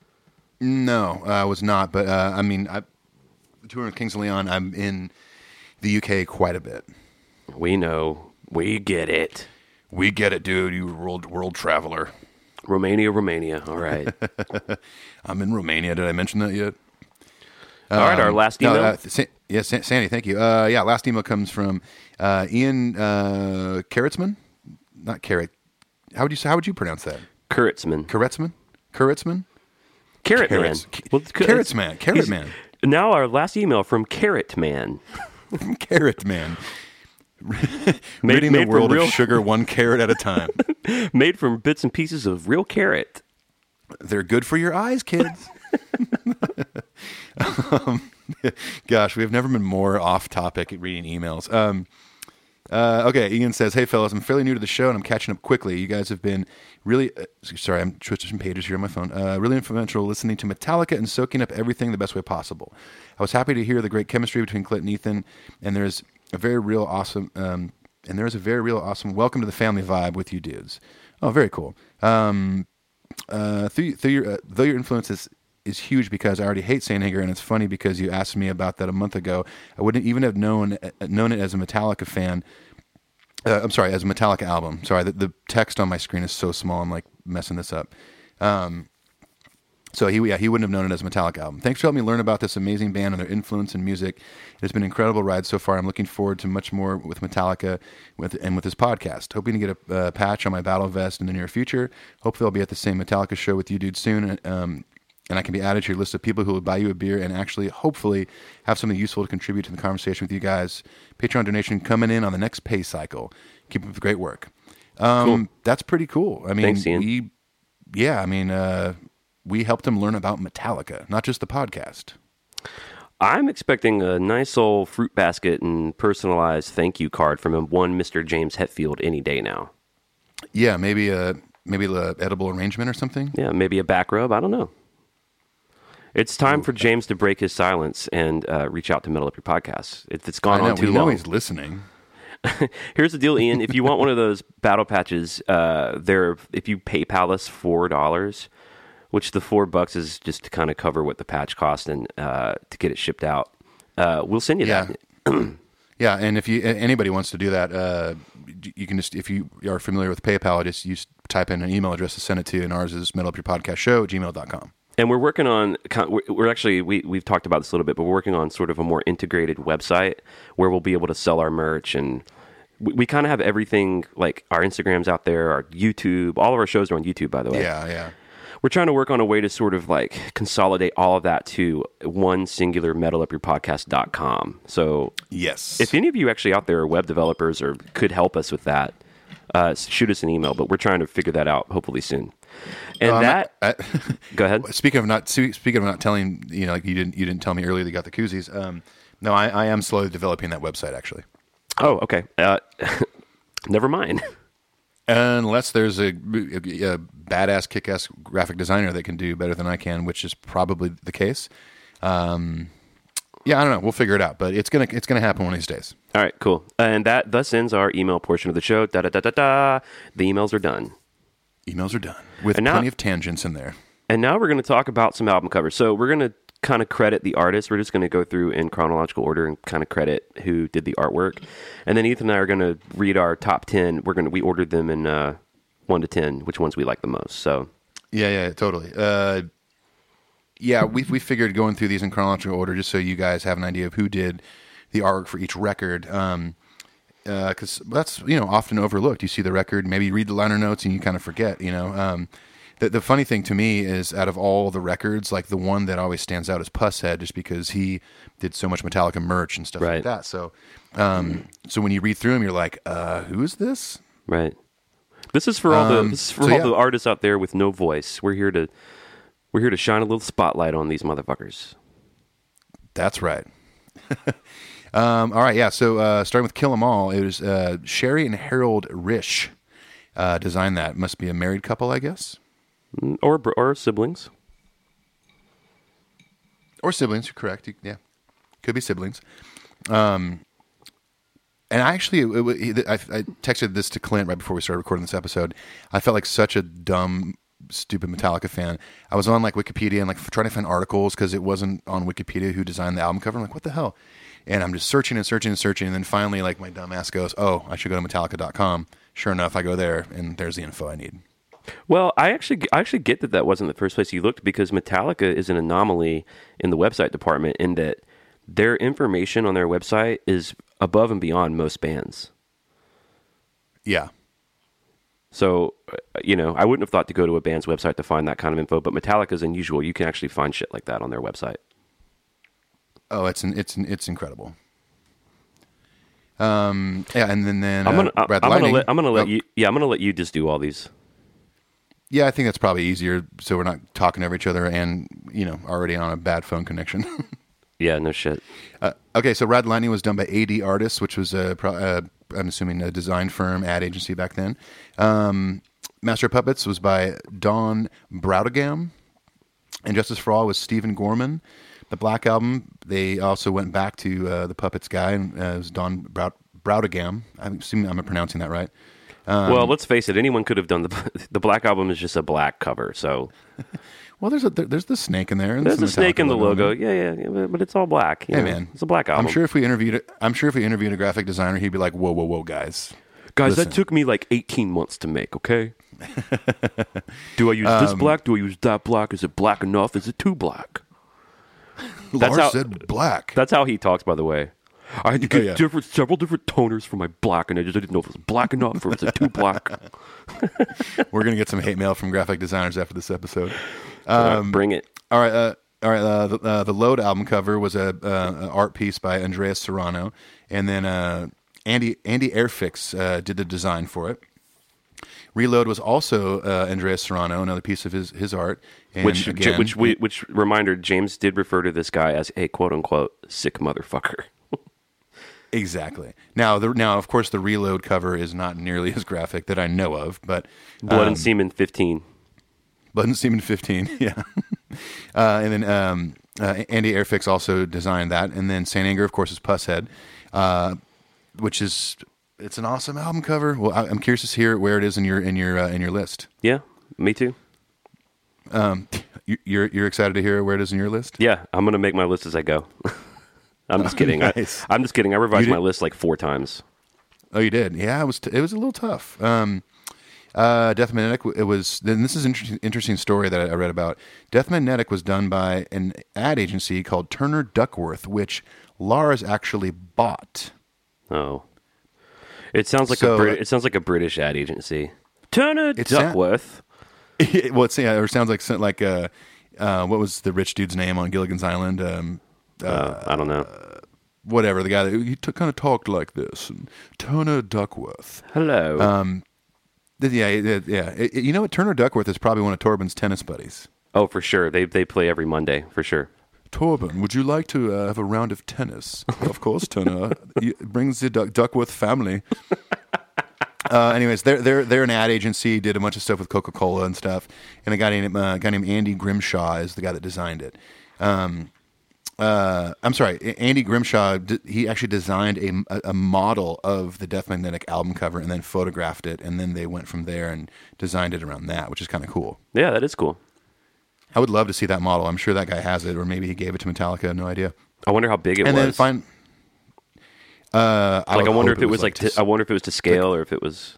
No, I was not. But, uh, I mean, I, touring with Kings of Leon, I'm in the U K quite a bit. We know. We get it. We get it, dude. You world world traveler. Romania, Romania. All right. I'm in Romania. Did I mention that yet? All right, our last No, email. uh, Sa- yeah, Sa- Sandy, thank you. Uh, yeah, last email comes from uh, Ian uh, Carrotsman. Not Carrot. How would you say? How would you pronounce that? Kurtzman. Carrotsman. Carrotsman. Carrot Carrots. Man. Well, it's- Carrots Man. Carrot he's- Man. Now our last email from Carrot Man. Carrot Man. Ridding the made from world real- of sugar one carrot at a time. Made from bits and pieces of real carrot. They're good for your eyes, kids. um, gosh, we have never been more off topic at reading emails. Um, uh, okay, Ian says, "Hey fellas, I'm fairly new to the show and I'm catching up quickly. You guys have been really uh, sorry, I'm switching some pages here on my phone. Uh, really influential listening to Metallica and soaking up everything the best way possible. I was happy to hear the great chemistry between Clint and Ethan, and there's a very real awesome um, and there is a very real awesome welcome to the family vibe with you dudes. Oh, very cool. Um, uh, through, through your, uh, though your influence is is huge because I already hate Saint Anger, and it's funny because you asked me about that a month ago. I wouldn't even have known known it as a Metallica fan. Uh, I'm sorry, as a Metallica album. Sorry, the, the text on my screen is so small. I'm like messing this up. Um, so he yeah he wouldn't have known it as a Metallica album. Thanks for helping me learn about this amazing band and their influence in music. It's been an incredible ride so far. I'm looking forward to much more with Metallica with and with this podcast. Hoping to get a uh, patch on my battle vest in the near future. Hopefully I'll be at the same Metallica show with you dudes soon. Um, And I can be added to your list of people who will buy you a beer and actually, hopefully, have something useful to contribute to the conversation with you guys. Patreon donation coming in on the next pay cycle. Keep up the great work. Um, Cool. That's pretty cool. I mean, Thanks, Ian. we, yeah, I mean, uh, we helped him learn about Metallica, not just the podcast. I'm expecting a nice old fruit basket and personalized thank you card from one Mister James Hetfield any day now. Yeah, maybe a maybe a edible arrangement or something. Yeah, maybe a back rub. I don't know. It's time for James to break his silence and uh, reach out to Metal Up Your Podcast. It, it's gone I know, on too we know long. he's listening. Here's the deal, Ian. If you want one of those battle patches, uh, there. If you PayPal us four dollars, which the four bucks is just to kind of cover what the patch cost and uh, to get it shipped out, uh, we'll send you Yeah. that. Yeah, and if you anybody wants to do that, uh, you can just, if you are familiar with PayPal, just use type in an email address to send it to, and ours is metal up your podcast show at gmail dot com. And we're working on, we're actually, we, we've talked about this a little bit, but we're working on sort of a more integrated website where we'll be able to sell our merch. And we, we kind of have everything, like our Instagrams out there, our YouTube, all of our shows are on YouTube, by the way. Yeah, yeah. We're trying to work on a way to sort of like consolidate all of that to one singular metal up your podcast dot com. So Yes. if any of you actually out there are web developers or could help us with that, uh, shoot us an email, but we're trying to figure that out hopefully soon. And Um, that, I- go ahead. Speaking of not speaking of not telling, you know, like you didn't you didn't tell me earlier that you got the koozies. Um, no, I, I am slowly developing that website actually. Oh, okay. Uh, never mind. Unless there's a, a, a badass, kick-ass graphic designer that can do better than I can, which is probably the case. Um, yeah, I don't know. We'll figure it out, but it's gonna it's gonna happen one of these days. All right, cool. And that thus ends our email portion of the show. Da da da da da. The emails are done. Emails are done with And now- plenty of tangents in there. And now we're going to talk about some album covers. So we're going to kind of credit the artist. We're just going to go through in chronological order and kind of credit who did the artwork. And then Ethan and I are going to read our top ten. We're going to we ordered them in uh, one to ten, which ones we like the most. So Yeah, yeah, totally. Uh, yeah, we we figured going through these in chronological order just so you guys have an idea of who did the artwork for each record. Um, because that's, you know, often overlooked. You see the record, maybe you read the liner notes and you kind of forget, you know. Um, the, the funny thing to me is out of all the records, like the one that always stands out is Pusshead, just because he did so much Metallica merch and stuff Right. like that. So, um, so when you read through them, you're like, uh, who is this? right. This is for all the Um, this is for so all yeah. the artists out there with no voice. We're here to we're here to shine a little spotlight on these motherfuckers. That's right. um, all right, yeah. So uh, starting with Kill 'Em All, it was uh, Sherry and Harold Risch uh, designed that. Must be a married couple, I guess, Or br- or siblings. or siblings. You're correct. You- yeah, could be siblings. Um, and I actually, it, it, I, I texted this to Clint right before we started recording this episode. I felt like such a dumb, stupid Metallica fan. I was on like Wikipedia and like trying to find articles because it wasn't on Wikipedia who designed the album cover. I'm like, what the hell? And I'm just searching and searching and searching, and then finally, like, my dumb ass goes, "Oh, I should go to Metallica dot com." Sure enough, I go there, and there's the info I need. Well, I actually I actually get that that wasn't the first place you looked because Metallica is an anomaly in the website department in that their information on their website is above and beyond most bands. Yeah, So, uh, you know, I wouldn't have thought to go to a band's website to find that kind of info, but Metallica is unusual. You can actually find shit like that on their website. oh, it's an, it's an, it's incredible. Um, yeah, and then then I'm gonna, uh, I'm Ride the gonna Lightning. let, I'm gonna let Oh, you. Yeah, I'm gonna let you just do all these. Yeah, I think that's probably easier, so we're not talking over each other, and you know, already on a bad phone connection. Yeah, no shit. uh, okay, so Ride the Lightning was done by A D Artists, which was a, pro- uh, I'm assuming a design firm, ad agency back then. Um, Master of Puppets was by Don Broudegam, and Justice for All was Stephen Gorman. The Black Album, they also went back to uh, the Puppets guy, and uh, it was Don Broud- Broudegam. I'm assuming I'm pronouncing that right. Um, well, let's face it. Anyone could have done the the Black Album is just a black cover. So well, there's a there, there's the snake in there. And there's some a snake Metallica in the on logo. there. Yeah, yeah, yeah, but- but it's all black. you Hey know. man, it's a black album. I'm sure if we interviewed, I'm sure if we interviewed a graphic designer, he'd be like, "Whoa, whoa, whoa, guys, Guys, listen. that took me like eighteen months to make. Okay. Do I use this Um, black? Do I use that black? Is it black enough? Is it too black? Lars how- said black." That's how he talks, by the way. I had to get yeah. different, several different toners for my black, and I just didn't know if it was black enough or is it too black. We're gonna get some hate mail from graphic designers after this episode. Uh, bring it. All right, uh, all right. Uh, the, uh, the Load album cover was a, uh, an art piece by Andreas Serrano, and then uh, Andy Andy Airfix uh, did the design for it. Reload was also uh, Andreas Serrano, another piece of his, his art. And Which, again, which, we, which reminder, James did refer to this guy as a quote unquote sick motherfucker. exactly. Now, the, now, of course, the Reload cover is not nearly as graphic that I know of, but Blood um, and Semen fifteen. Blood and Semen fifteen, yeah. uh, and then um, uh, Andy Airfix also designed that, and then Saint Anger, of course, is Pusshead, uh, which is it's an awesome album cover. Well, I, I'm curious to hear where it is in your in your uh, in your list. Yeah, me too. Um, you, you're you're excited to hear where it is in your list? Yeah, I'm gonna make my list as I go. I'm just kidding. Nice. I, I'm just kidding. I revised You my did- list like four times. Oh, you did? Yeah, it was t- it was a little tough. Um, uh, Death Magnetic. It was. Then this is an interesting interesting story that I read about. Death Magnetic was done by an ad agency called Turner Duckworth, which Lars actually bought. Oh, it sounds like So, a Brit- uh, it sounds like a British ad agency. Turner It's sa- Duckworth. well, it's, yeah, or it sounds like some- like uh, uh, what was the rich dude's name on Gilligan's Island? Um, Uh, I don't know. whatever, the guy that he t- kind of talked like this. And Turner Duckworth. Hello. Um, th- yeah, yeah. yeah. It- it- you know what? Turner Duckworth is probably one of Torben's tennis buddies. oh, for sure. They they play every Monday for sure. Torben, would you like to uh, have a round of tennis? Of course, Turner. It brings the Duck- Duckworth family. Uh, anyways, they're they're they're an ad agency. Did a bunch of stuff with Coca Cola and stuff. And a guy named uh, a guy named Andy Grimshaw is the guy that designed it. Um, uh, I'm sorry, A- Andy Grimshaw. D- he actually designed a, a model of the Death Magnetic album cover and then photographed it, and then they went from there and designed it around that, which is kind of cool. Yeah, that is cool. I would love to see that model. I'm sure that guy has it, or maybe he gave it to Metallica. No idea. I wonder how big it and was. then find. Uh, I like I would wonder hope if it was like to to, I wonder if it was to scale or if it was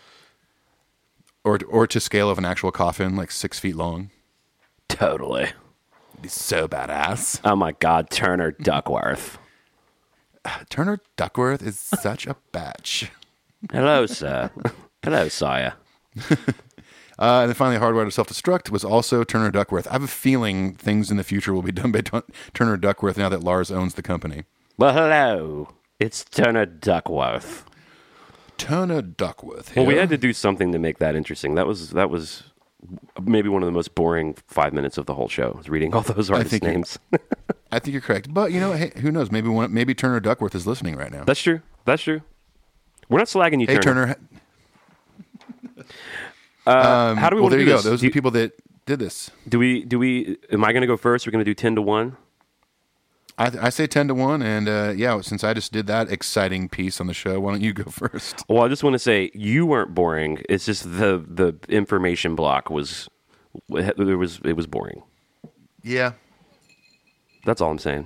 or or to scale of an actual coffin, like six feet long. totally. It'd be so badass. Oh my God, Turner Duckworth. Turner Duckworth is such a batch. Hello, sir. Hello, sire. Uh, and then finally, Hardware to Self-Destruct was also Turner Duckworth. I have a feeling things in the future will be done by Tun- Turner Duckworth now that Lars owns the company. Well, hello. It's Turner Duckworth. Turner Duckworth. Well, we yeah? had to do something to make that interesting. That was that was maybe one of the most boring five minutes of the whole show. Was reading all those artist think you- names. I think you're correct, but you know, hey, who knows? Maybe one, maybe Turner Duckworth is listening right now. That's true. That's true. We're not slagging you, Hey, Turner. Turner. Uh, how do we Well, want there to you do go. this? Those do, are the people that did this. do we? Do we? Am I going to go first? We're going to do ten to one. I, I say ten to one, and uh, yeah, since I just did that exciting piece on the show, why don't you go first? Well, I just want to say you weren't boring. It's just the the information block was there was it was boring. Yeah. That's all I'm saying.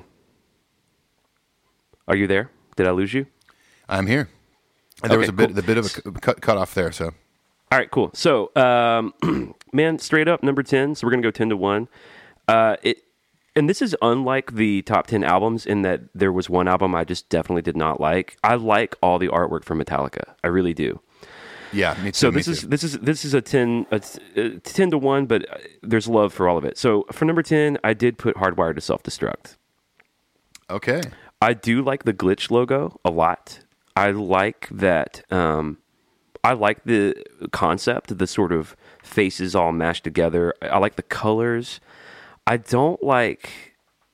Are you there? Did I lose you? I'm here. And there Okay, was a bit, cool. the bit of a cu- cut, cut off there. So All right, cool. So, um, man, straight up number ten. So we're gonna go ten to one. Uh, it and this is unlike the top ten albums in that there was one album I just definitely did not like. I like all the artwork from Metallica. I really do. yeah, me too. So me this is too. this is this is a ten a, a ten to one, but uh, there's love for all of it. So for number ten, I did put Hardwired to Self Destruct. okay. I do like the glitch logo a lot. I like that. Um, I like the concept, the sort of faces all mashed together. I like the colors. I don't like.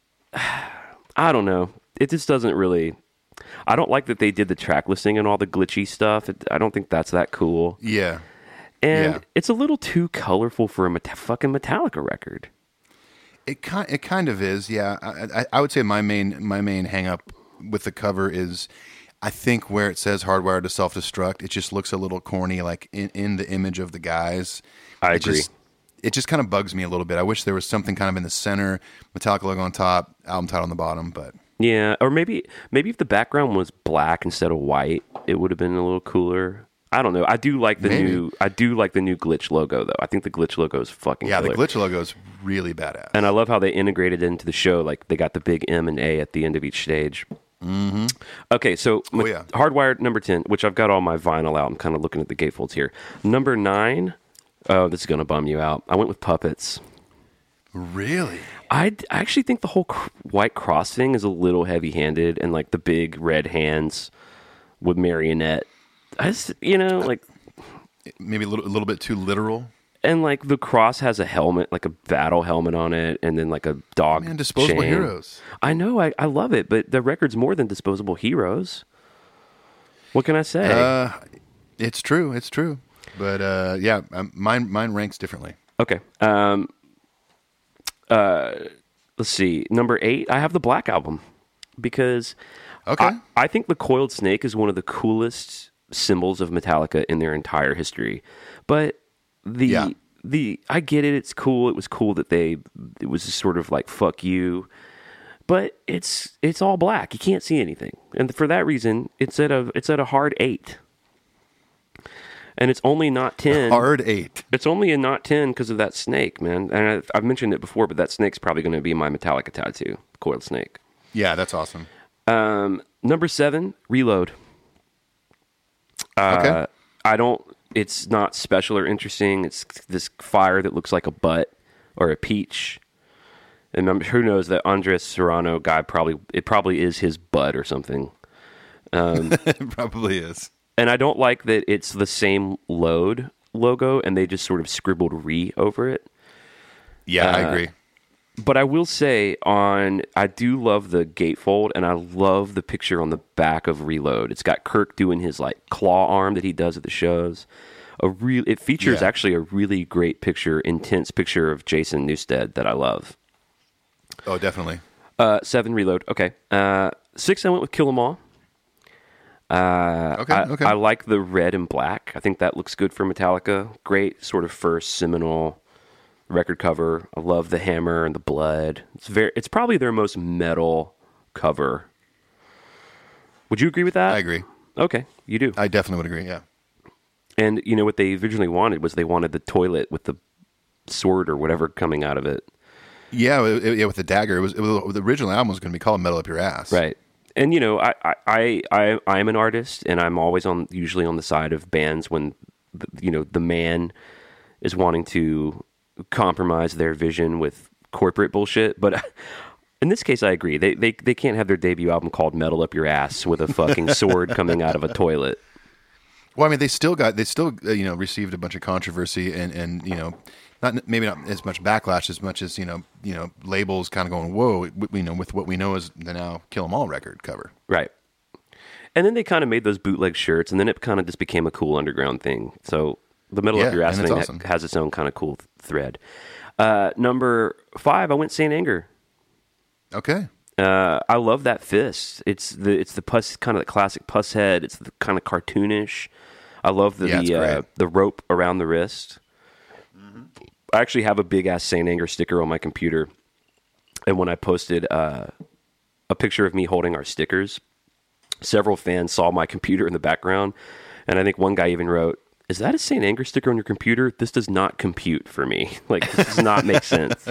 I don't know. It just doesn't really. I don't like that they did the track listing and all the glitchy stuff. It, I don't think that's that cool. Yeah. And Yeah. it's a little too colorful for a Met- fucking Metallica record. It kind it kind of is, yeah. I, I, I would say my main my main hang up with the cover is, I think where it says "Hardwired to Self-Destruct," it just looks a little corny, like in, in the image of the guys. I it agree. Just, it just kind of bugs me a little bit. I wish there was something kind of in the center, Metallica logo on top, album title on the bottom. But Yeah, or maybe maybe if the background was black instead of white, it would have been a little cooler. I don't know. I do like the Maybe. new. I do like the new Glitch logo though. I think the Glitch logo is fucking yeah, killer. the Glitch logo is really badass. And I love how they integrated it into the show. Like they got the big M and A at the end of each stage. Mm-hmm. Okay, so Oh, yeah. Hardwired number ten, which I've got all my vinyl out. I'm kind of looking at the gatefolds here. Number nine. Oh, this is gonna bum you out. I went with Puppets. Really? I I actually think the whole cr- white cross thing is a little heavy-handed, and like the big red hands with marionette. I just, you know, like, Maybe a little, a little bit too literal. and like the cross has a helmet, like a battle helmet on it, and then like a dog. Man, Disposable chain. Heroes. I know, I, I love it, but the record's more than Disposable Heroes. What can I say? Uh, it's true. It's true. But uh, yeah, um, mine mine ranks differently. Okay. Um. Uh. Let's see. Number eight. I have the Black Album because Okay. I, I think the Coiled Snake is one of the coolest symbols of Metallica in their entire history. But the Yeah. the I get it. It's cool. It was cool that they. It was just sort of like fuck you. But it's it's all black. You can't see anything, and for that reason, it's at a it's at a hard eight. And it's only not ten. Hard eight. It's only a not ten because of that snake, man. And I, I've mentioned it before, but that snake's probably going to be my Metallica tattoo, Coiled Snake. Yeah, that's awesome. Um, number seven, Reload. Uh, Okay. I don't. It's not special or interesting. It's this fire that looks like a butt or a peach. And I'm, who knows, that Andres Serrano guy probably it probably is his butt or something. It probably is. And I don't like that it's the same load logo and they just sort of scribbled re over it. Yeah, I Uh, agree. But I will say on I do love the gatefold and I love the picture on the back of Reload. It's got Kirk doing his like claw arm that he does at the shows. A real it features Yeah. actually a really great picture, intense picture of Jason Newsted that I love. Oh, definitely. Uh, seven, Reload. Okay. Uh, six, I went with Kill 'Em All. Uh, Okay, I, okay. I like the red and black. I think that looks good for Metallica. Great sort of first seminal record cover. I love the hammer and the blood. It's very. It's probably their most metal cover. Would you agree with that? I agree. Okay, you do. I definitely would agree. Yeah. And you know what they originally wanted was they wanted the toilet with the sword or whatever coming out of it. Yeah, it, it- yeah, with the dagger. It was, it was the original album was going to be called "Metal Up Your Ass." Right. And you know, I, I, I, I I'm an artist, and I'm always on usually on the side of bands when, the, you know, the man is wanting to compromise their vision with corporate bullshit. But in this case, I agree. They they they can't have their debut album called "Metal Up Your Ass" with a fucking sword coming out of a toilet. Well, I mean, they still got they still uh, you know received a bunch of controversy and and you know not maybe not as much backlash as much as you know you know labels kind of going whoa we, you know with what we know is the now Kill 'Em All record cover. Right. And then they kind of made those bootleg shirts, and then it kind of just became a cool underground thing. So the Metal Yeah, Up Your Ass and it's thing awesome. ha- has its own kind of cool th- thread. Uh, number five, I went Saint Anger. Okay. Uh, I love that fist. It's the it's the pus kind of the classic pus head. It's the kind of cartoonish. I love the Yeah, it's the, uh, great. the rope around the wrist. I actually have a big ass Saint Anger sticker on my computer, and when I posted uh, a picture of me holding our stickers, several fans saw my computer in the background, and I think one guy even wrote, "Is that a Saint Anger sticker on your computer? This does not compute for me. Like this does not make sense."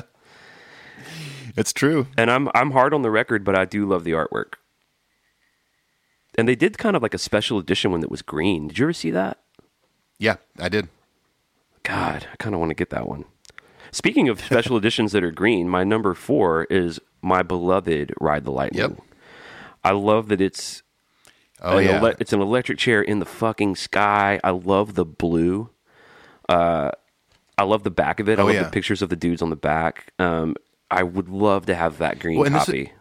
It's true. And I'm I'm hard on the record, but I do love the artwork. And they did kind of like a special edition one that was green. Did you ever see that? Yeah, I did. God, I kind of want to get that one. Speaking of special editions that are green, my number four is my beloved Ride the Lightning. Yep. I love that it's Oh, An yeah. ele- it's an electric chair in the fucking sky. I love the blue. Uh, I love the back of it. I Oh, love yeah. the pictures of the dudes on the back. Um, I would love to have that green Well, and this is- copy.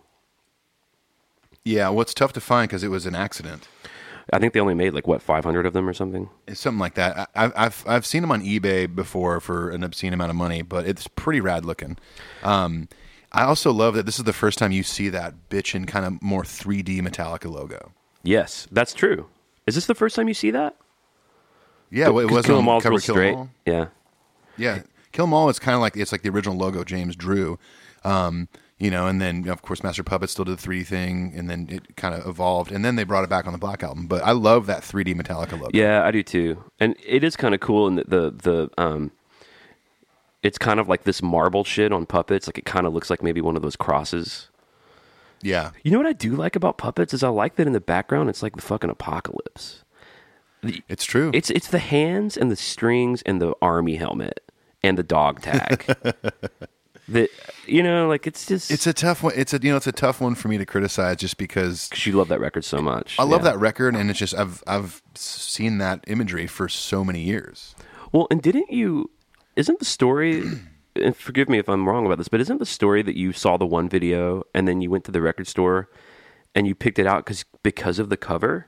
Yeah, well, it's tough to find because it was an accident. I think they only made like what five hundred of them or something. It's something like that. I, I've I've seen them on eBay before for an obscene amount of money, but it's pretty rad looking. Um, I also love that this is the first time you see that bitchin' kind of more three D Metallica logo. Yes, that's true. Is this the first time you see that? Yeah, well, it 'Cause was Kill 'Em on All's cover real of Kill 'Em straight. All. Yeah. Yeah, Kill 'Em All is kind of like it's like the original logo James drew. Um, you know, and then of course Master Puppet still did the three D thing, and then it kind of evolved, and then they brought it back on the Black Album. But I love that three D Metallica logo. Yeah, I do too. And it is kind of cool in the, the the um it's kind of like this marble shit on puppets. Like it kind of looks like maybe one of those crosses. Yeah. You know what I do like about puppets is I like that in the background it's like the fucking apocalypse. It's true. It's it's the hands and the strings and the army helmet and the dog tag. That you know, like it's just It's a tough one. It's a you know it's a tough one for me to criticize just because 'cause you love that record so much. I love Yeah. that record, and it's just I've I've seen that imagery for so many years. Well, and didn't you? Isn't the story? And forgive me if I'm wrong about this, but isn't the story that you saw the one video and then you went to the record store and you picked it out because because of the cover?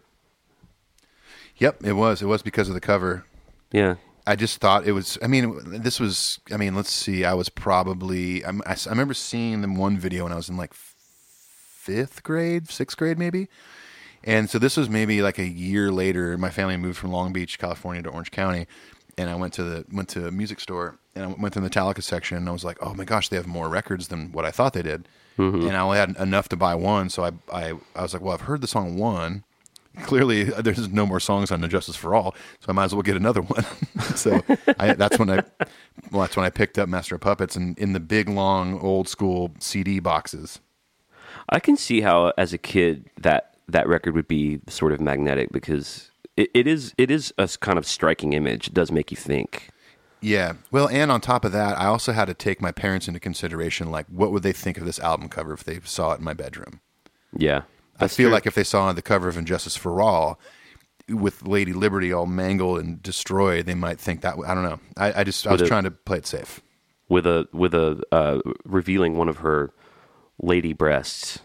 Yep, it was. It was because of the cover. Yeah. I just thought it was. I mean, this was. I mean, let's see. I was probably. I'm, I, I remember seeing them one video when I was in like fifth grade, sixth grade, maybe. And so this was maybe like a year later. My family moved from Long Beach, California, to Orange County, and I went to the went to a music store and I went to the Metallica section, and I was like, oh my gosh, they have more records than what I thought they did. Mm-hmm. And I only had enough to buy one, so I I I was like, well, I've heard the song one. Clearly, there's no more songs on Injustice for All, so I might as well get another one. so I, that's when I, well, that's when I picked up Master of Puppets, and in the big, long, old school C D boxes. I can see how, as a kid, that that record would be sort of magnetic because it, it is it is a kind of striking image. It does make you think. Yeah, well, and on top of that, I also had to take my parents into consideration. Like, what would they think of this album cover if they saw it in my bedroom? Yeah. I feel like if they saw the cover of Injustice for All with Lady Liberty all mangled and destroyed, they might think that. I don't know. I, I just I was With a- trying to play it safe. with a with a uh, revealing one of her lady breasts.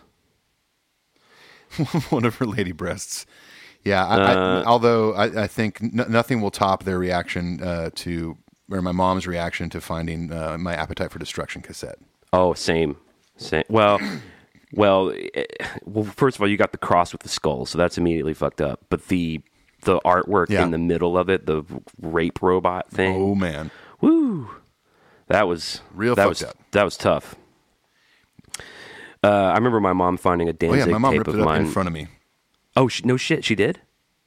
One of her lady breasts. Yeah. I, Uh, I, although I, I think n- nothing will top their reaction uh, to, or my mom's reaction to finding uh, my Appetite for Destruction cassette. Oh, same, same. Well, well, eh, well. First of all, you got the cross with the skull, so that's immediately fucked up. But the the artwork Yeah. in the middle of it, the rape robot thing. Oh man, Woo! That was Real That fucked was up. that was tough. Uh, I remember my mom finding a oh Danzig yeah, my mom tape ripped of it up mine. in front of me. Oh sh- no shit, she did.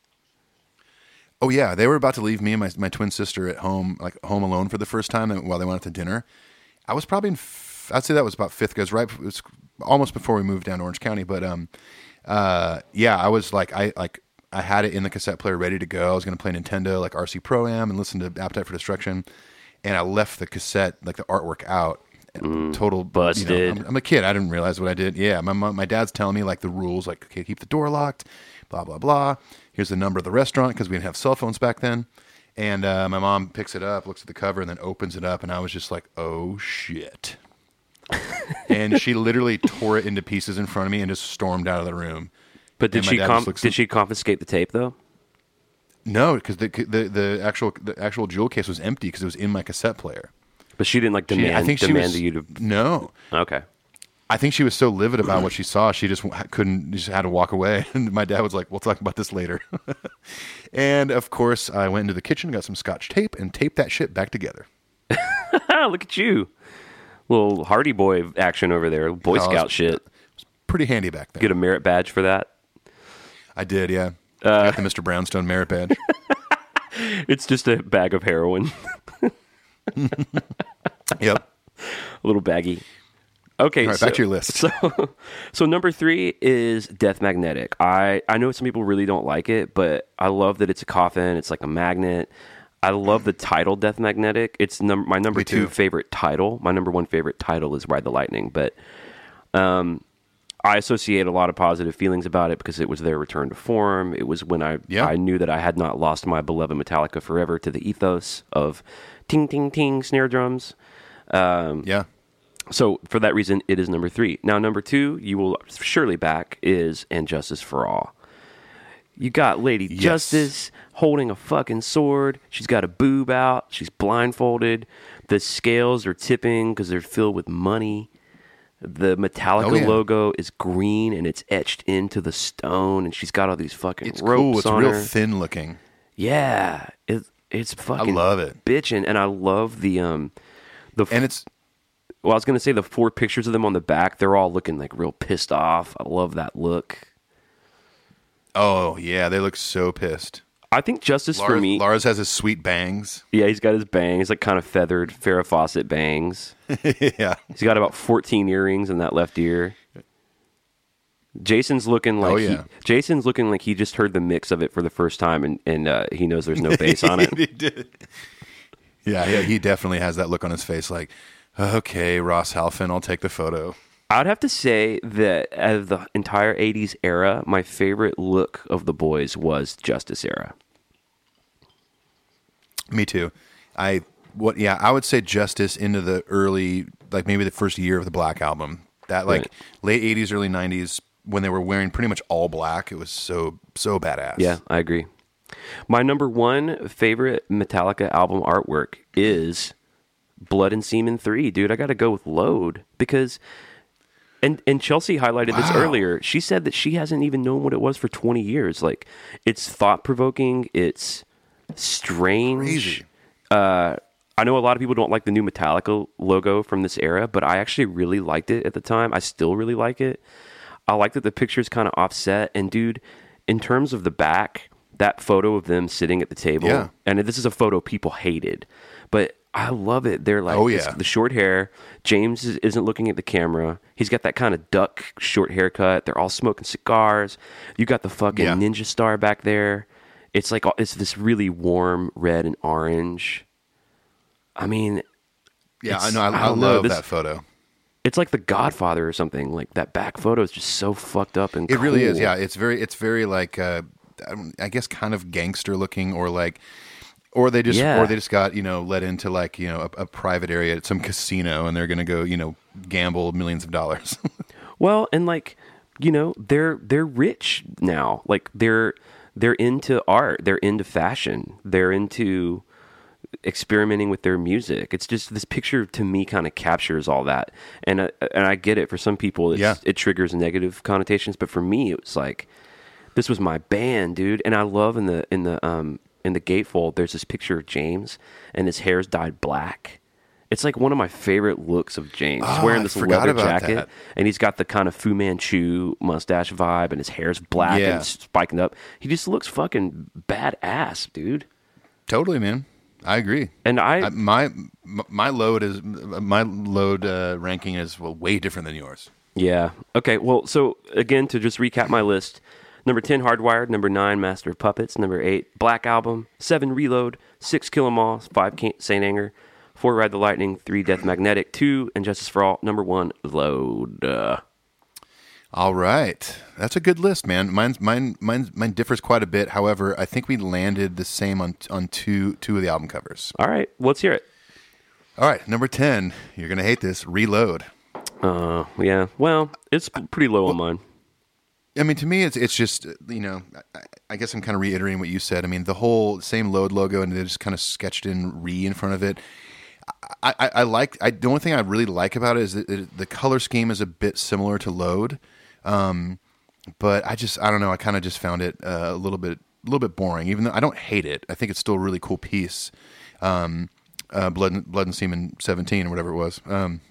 Oh yeah, they were about to leave me and my my twin sister at home, like home alone for the first time while they went out to dinner. I was probably in, f- I'd say that was about fifth grade, it was right, it was almost before we moved down to Orange County. But um, uh, yeah, I was like, I like, I had it in the cassette player ready to go. I was going to play Nintendo, like R C Pro-Am, and listen to Appetite for Destruction. And I left the cassette, like the artwork out. Total busted. You know, I'm, I'm a kid. I didn't realize what I did. Yeah, my mom, my dad's telling me like the rules, like okay, keep the door locked, blah blah blah. Here's the number of the restaurant because we didn't have cell phones back then. And uh, my mom picks it up, looks at the cover, and then opens it up, and I was just like, oh shit. And she literally tore it into pieces in front of me and just stormed out of the room. But did And my she dad com- just looks did at- she confiscate the tape though? No, because the, the the actual the actual jewel case was empty because it was in my cassette player. But she didn't like She- demand I think she demand was, you to. no. Okay. I think she was so livid about what she saw, she just w- couldn't, just had to walk away. And my dad was like, we'll talk about this later. And of course, I went into the kitchen, got some scotch tape, and taped that shit back together. Look at you, little Hardy Boy action over there, Boy Oh, Scout it's- shit. Pretty handy back then. Get a merit badge for that. I did, yeah. Uh, I got the Mister Brownstone merit badge. It's just a bag of heroin, Yep. a little baggy. Okay, All right, so, back to your list. So, so number three is Death Magnetic. I I know some people really don't like it, but I love that it's a coffin. It's like a magnet. I love the title Death Magnetic. It's num- my number Me two too. favorite title. My number one favorite title is Ride the Lightning. But um, I associate a lot of positive feelings about it because it was their return to form. It was when I Yeah. I knew that I had not lost my beloved Metallica forever to the ethos of ting ting ting snare drums. Um, Yeah. So for that reason, it is number three. Now, number two, you will surely back is And Justice for All. You got Lady Yes. Justice holding a fucking sword. She's got a boob out. She's blindfolded. The scales are tipping because they're filled with money. The Metallica Oh, yeah. logo is green and it's etched into the stone. And she's got all these fucking It's ropes cool. It's on real her. thin looking. Yeah, it, it's fucking. love it. bitchin', and I love the um, the And it's well, I was gonna say the four pictures of them on the back. They're all looking like real pissed off. I love that look. oh yeah, they look so pissed. I think Justice Lars, for me. Lars has his sweet bangs. Yeah, he's got his bangs, like kind of feathered Farrah Fawcett bangs. yeah. He's got about fourteen earrings in that left ear. Jason's looking like Oh, yeah. he, Jason's looking like he just heard the mix of it for the first time, and and uh, he knows there's no bass on it. He did. Yeah, yeah, he definitely has that look on his face like, okay, Ross Halfin, I'll take the photo. I'd have to say that out of the entire eighties era, my favorite look of the boys was Justice era. Me too. I what yeah, I would say Justice into the early like maybe the first year of the Black Album. That like Right. late eighties, early nineties when they were wearing pretty much all black, it was so so badass. Yeah, I agree. My number one favorite Metallica album artwork is Blood and Semen three, dude. I got to go with Load because and and Chelsea highlighted this Wow. earlier. She said that she hasn't even known what it was for twenty years. Like it's thought-provoking, it's strange. Crazy. Uh I know a lot of people don't like the new Metallica logo from this era, but I actually really liked it at the time. I still really like it. I like that the picture's kind of offset. And dude, in terms of the back, that photo of them sitting at the table, Yeah. and this is a photo people hated, but I love it. They're like, Oh, it's yeah. the short hair. James is, isn't looking at the camera. He's got that kind of duck short haircut. They're all smoking cigars. You got the fucking Yeah. ninja star back there. It's like, it's this really warm red and orange. I mean, Yeah, I It's- know. I, I I, don't know, love this- that photo. it's like The Godfather or something. Like that back photo is just so fucked up and It really is. cool. Yeah, it's very it's very like uh I don't- I guess kind of gangster looking or like or they just Yeah. or they just got, you know, let into like, you know, a, a private area at some casino and they're going to go, you know, gamble millions of dollars. Well, and like, you know, they're they're rich now. Like they're they're into art, they're into fashion, they're into experimenting with their music. It's just this picture to me kind of captures all that. And uh, and I get it, for some people it's, Yeah. it triggers negative connotations, but for me it was like this was my band, dude. And I love in the in the um in the gatefold there's this picture of James and his hair's dyed black. It's like one of my favorite looks of James. He's Oh, wearing I this forgot leather about jacket, that. and he's got the kind of Fu Manchu mustache vibe, and his hair's black Yeah. and spiking up. He just looks fucking badass, dude. Totally, man. I agree. And I, I, my my load is my load uh, ranking is well, way different than yours. yeah, okay. Well, so again, to just recap my list: number ten, Hardwired; number nine, Master of Puppets; number eight, Black Album; seven, Reload; six, Kill 'Em All; five, Saint Anger; four, Ride the Lightning; three, Death Magnetic; two, And Justice for All; number one, Load. Uh, All right, that's a good list, man. Mine's mine mine mine differs quite a bit. However, I think we landed the same on on two two of the album covers. all right, let's hear it. All right, number ten. You're gonna hate this. Reload. Uh, yeah. Well, it's pretty low on mine. I mean, to me, it's it's just you know, I, I guess I'm kind of reiterating what you said. I mean, the whole same load logo, and they just kind of sketched in re in front of it. I, I, I like. I, the only thing I really like about it is that it, the color scheme is a bit similar to Load, um, but I just I don't know. I kind of just found it uh, a little bit a little bit boring. Even though I don't hate it, I think it's still a really cool piece. Um, uh, Blood and, Blood and Semen seventeen or whatever it was. Um,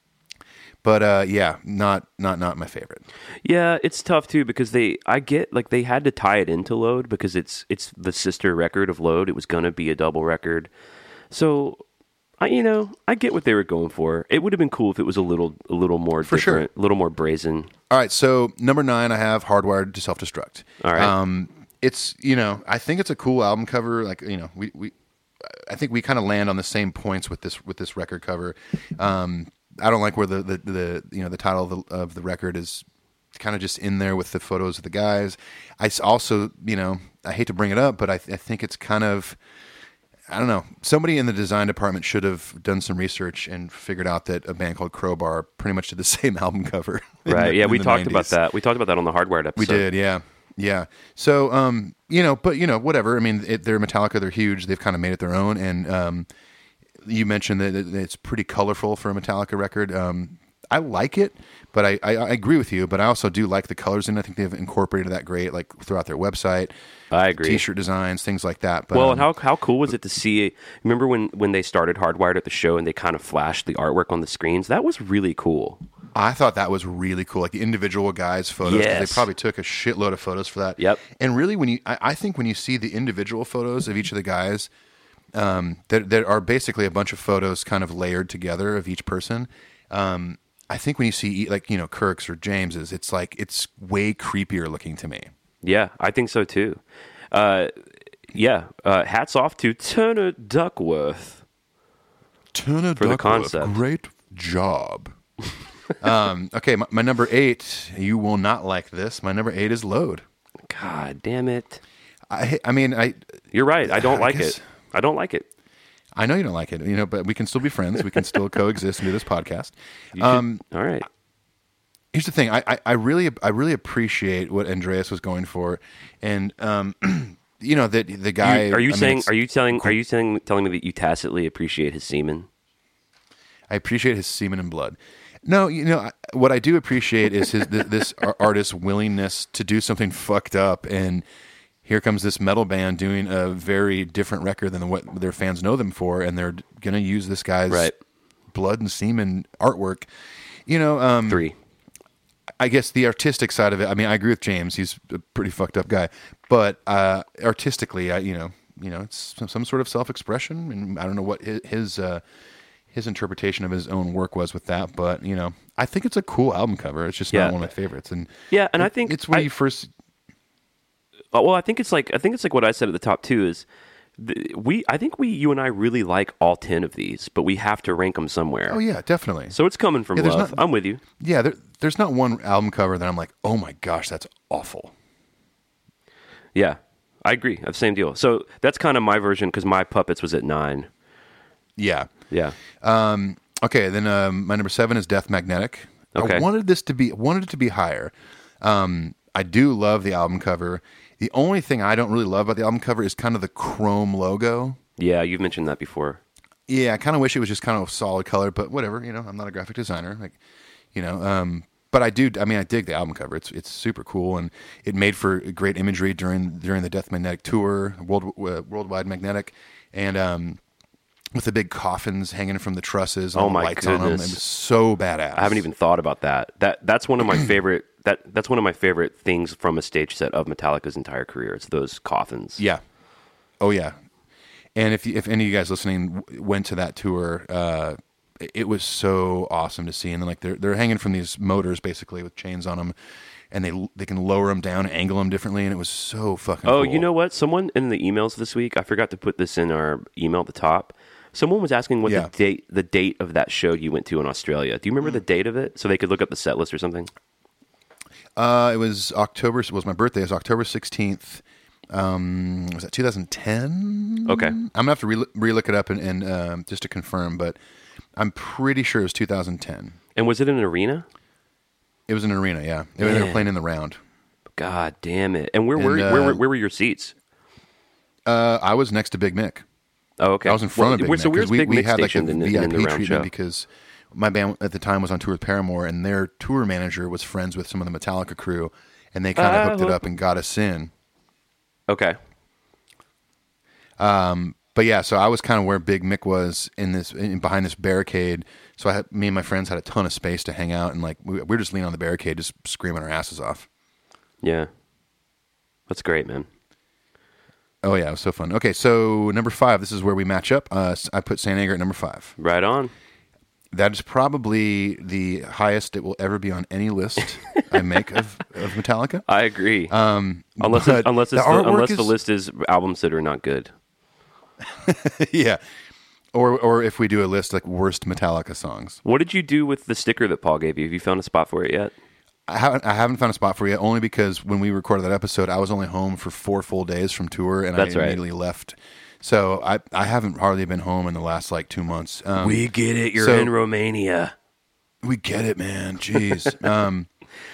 But uh, yeah, not not not my favorite. Yeah, it's tough too because they I get like they had to tie it into Load because it's it's the sister record of Load. It was gonna be a double record. So I you know, I get what they were going for. It would have been cool if it was a little a little more For sure. different, a little more brazen. All right, so number nine, I have Hardwired to Self Destruct. All right. um, it's you know I think it's a cool album cover. Like you know we we I think we kind of land on the same points with this with this record cover. Um, I don't like where the, the, the you know the title of the, of the record is kind of just in there with the photos of the guys. I s- also, you know, I hate to bring it up, but I, th- I think it's kind of, I don't know, somebody in the design department should have done some research and figured out that a band called Crowbar pretty much did the same album cover. in Right. the- Yeah, in we the talked about nineties. that. We talked about that on the Hardwired episode. We did, yeah. Yeah. So, um, you know, but, you know, whatever. I mean, it, they're Metallica. They're huge. They've kind of made it their own. And um, you mentioned that it- it's pretty colorful for a Metallica record. Um, I like it, but I, I, I agree with you. But I also do like the colors in it. I think they've incorporated that great, like throughout their website. I agree. T-shirt designs, things like that. But, Well, um, and how how cool was it to see? Remember when when they started Hardwired at the show and they kind of flashed the artwork on the screens? That was really cool. I thought that was really cool, like the individual guys' photos. 'Cause Yes. They probably took a shitload of photos for that. Yep. And really, when you, I, I think when you see the individual photos of each of the guys, um, that there are basically a bunch of photos kind of layered together of each person. Um, I think when you see like you know Kirk's or James's, it's like it's way creepier looking to me. Yeah, I think so too. Uh, yeah, uh, hats off to Turner Duckworth. Turner For the concept. great job. um, okay, my, my number eight. You will not like this. My number eight is Load. God damn it! I, I mean, I. You're right. I don't I like guess- it. I don't like it. I know you don't like it, you know, but we can still be friends. We can still coexist and do this podcast. You should- Um, all right. here's the thing: I, I, I really, I really appreciate what Andreas was going for, and um, you know that the guy. You- are you I mean, saying? it's- Are you telling? Are you saying? Telling me that you tacitly appreciate his semen? I appreciate his semen and blood. No, you know I- what I do appreciate is his th- this ar- artist's willingness to do something fucked up, and here comes this metal band doing a very different record than what their fans know them for, and they're going to use this guy's Right. blood and semen artwork. You know, um, Three. I guess the artistic side of it. I mean, I agree with James. He's a pretty fucked up guy, but uh, artistically, I, you know, you know, it's some, some sort of self-expression, and I don't know what his his, uh, his interpretation of his own work was with that, but you know, I think it's a cool album cover. It's just Yeah. not one of my favorites, and Yeah, and I it- think it's where I- you first. Uh, Well, I think it's like I think it's like what I said at the top too is the, we I think we you and I really like all ten of these, but we have to rank them somewhere. Oh yeah, definitely. So it's coming from Yeah, there's love. not- I'm with you. Yeah, there, there's not one album cover that I'm like, oh my gosh, that's awful. Yeah, I agree. I have the same deal. So that's kind of my version because my Puppets was at nine. Yeah. Yeah. Um, okay, then um, my number seven is Death Magnetic. Okay. I wanted this to be wanted it to be higher. Um, I do love the album cover. The only thing I don't really love about the album cover is kind of the chrome logo. Yeah, you've mentioned that before. Yeah, I kind of wish it was just kind of solid color, but whatever. You know, I'm not a graphic designer. Like, you know, um, but I do. I mean, I dig the album cover. It's it's super cool, and it made for great imagery during during the Death Magnetic tour, world uh, worldwide magnetic, and um, with the big coffins hanging from the trusses. And Oh all the my lights on them. It goodness. was so badass. I haven't even thought about that. That that's one of my favorite. That that's one of my favorite things from a stage set of Metallica's entire career. It's those coffins. Yeah. Oh yeah. And if you, if any of you guys listening w- went to that tour, uh, it- it was so awesome to see. And then like they're they're hanging from these motors basically with chains on them, and they they can lower them down, angle them differently, and it was so fucking. Oh, cool. you know what? Someone in the emails this week, I forgot to put this in our email at the top. Someone was asking what Yeah. the date the date of that show you went to in Australia. Do you remember the date of it? So they could look up the set list or something. Uh, it was October. It was my birthday. It was October sixteenth. Um, was that two thousand ten? Okay. I'm gonna have to re relook it up and, and um, just to confirm, but I'm pretty sure it was two thousand ten. And was it in an arena? It was an arena. Yeah, they were- they were Man. playing in the round. God damn it! And where And, were uh, where, were where were your seats? Uh, I was next to Big Mick. Oh, okay. I was in front Well, of Big where- Mick So where's 'cause we, Big we Mick had like a stationed in, the- V I P in the round treatment show? because my band at the time was on tour with Paramore, and their tour manager was friends with some of the Metallica crew, and they kind of I hooked it hope- up and got us in. Okay. But yeah, so I was kind of where Big Mick was in this in, behind this barricade. So I had, me and my friends had a ton of space to hang out, and like we, we were just leaning on the barricade, just screaming our asses off. Yeah. That's great, man. Oh yeah, it was so fun. Okay, so number five. This is where we match up. Uh, I put Saint Anger at number five. Right on. That is probably the highest it will ever be on any list I make of, of Metallica. I agree. Um, unless but it's, unless the it's the, artwork unless is- the list is albums that are not good. yeah, or or if we do a list like worst Metallica songs. What did you do with the sticker that Paul gave you? Have you found a spot for it yet? I haven't I haven't found a spot for you only because when we recorded that episode, I was only home for four full days from tour, and That's I right. immediately left. So I I haven't hardly been home in the last like two months. Um, We get it. You're so- in Romania. We get it, man. Jeez. um,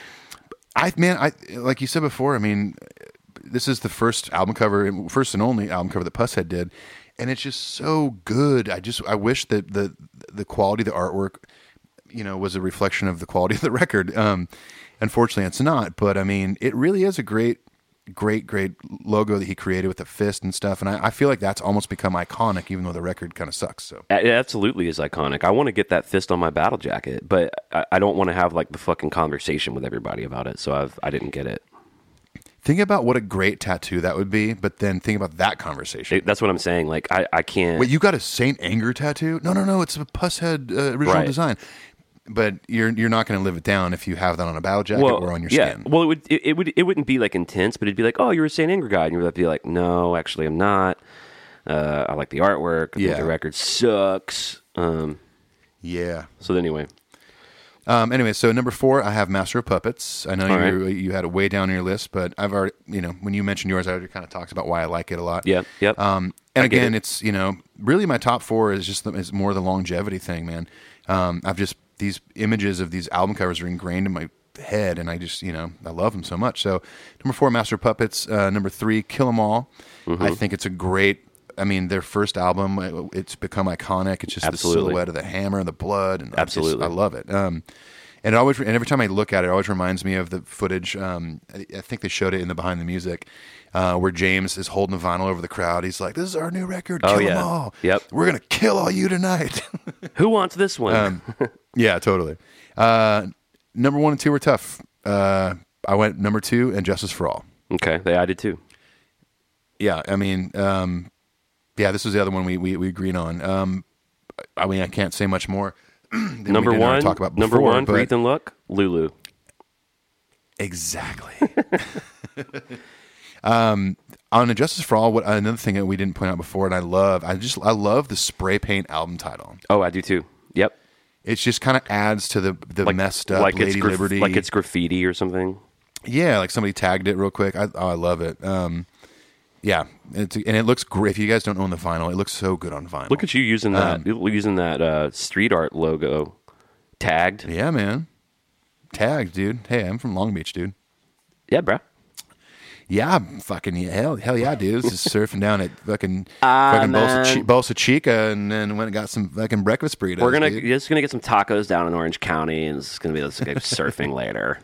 I man, I like you said before. I mean, this is the first album cover, first and only album cover that Pusshead did, and it's just so good. I just I wish that the the quality of the artwork, you know, was a reflection of the quality of the record. Um, unfortunately, it's not. But I mean, it really is a great, great, great logo that he created with the fist and stuff. And I, I feel like that's almost become iconic, even though the record kind of sucks. So It absolutely is iconic. I want to get that fist on my battle jacket, but I, I don't want to have like the fucking conversation with everybody about it. So I've I didn't get it. think about what a great tattoo that would be. But then think about that conversation. It- That's what I'm saying. Like I, I can't. Wait, you got a Saint Anger tattoo? No, no, no. It's a Pusshead uh, original Right. design. But you're you're not going to live it down if you have that on a battle jacket or on your yeah. skin. Well, it would it, it would it wouldn't be like intense, but it'd be like, oh, you're a Saint Anger guy, and you'd be like, no, actually, I'm not. Uh, I like the artwork. I Yeah. think the record sucks. Um, Yeah. so anyway, Um, anyway, so number four, I have Master of Puppets. I know All you you had it way down on your list, but I've already, you know, when you mentioned yours, I already kind of talked about why I like it a lot. Yep, yep. Um, and I get again, it. it's, you know, really my top four is just the, is more the longevity thing, man. Um, I've just, these images of these album covers are ingrained in my head, and I just, you know, I love them so much. So number four, Master of Puppets. Uh, number three, Kill 'Em All. Mm-hmm. I think it's a great, I mean, their first album, it- it's become iconic. It's just Absolutely. the silhouette of the hammer and the blood, and I just- Absolutely. I love it. Um, and it always, and every time I look at it, it always reminds me of the footage. Um, I, I think they showed it in the Behind the Music, uh, where James is holding the vinyl over the crowd. He's like, "This is our new record. Oh, Kill 'Em yeah. all. Yep. We're gonna kill all you tonight." who wants this one? Um, yeah, totally. Uh, number one and two were tough. Uh, I went number two and Justice for All. okay, they I did too. Yeah, I mean, um, yeah, this was the other one we we, we agreed on. Um, I mean, I can't say much more. than we Number did already one, talk about number before, one for but- Ethan Luck, Lulu. Exactly. um, on Justice for All, what another thing that we didn't point out before, and I love, I just I love the spray paint album title. Oh, I do too. Yep. It just kind of adds to the the Like messed up like Lady it's graf- Liberty. like it's graffiti or something. Yeah, like somebody tagged it real quick. I, oh, I love it. Um, yeah, it's, and it looks great. If you guys don't own the vinyl, it looks so good on vinyl. Look at you using that Um, using that uh, street art logo tagged. Yeah, man. Tagged, dude. Hey, I'm from Long Beach, dude. Yeah, bro. Yeah, I'm fucking yeah, hell, hell yeah, dude. Just surfing down at fucking Ah, fucking Bolsa, man. Chi- Bolsa Chica, and then went and got some fucking breakfast burritos. We're gonna dude. just gonna get some tacos down in Orange County, and it's gonna be let's go surfing later.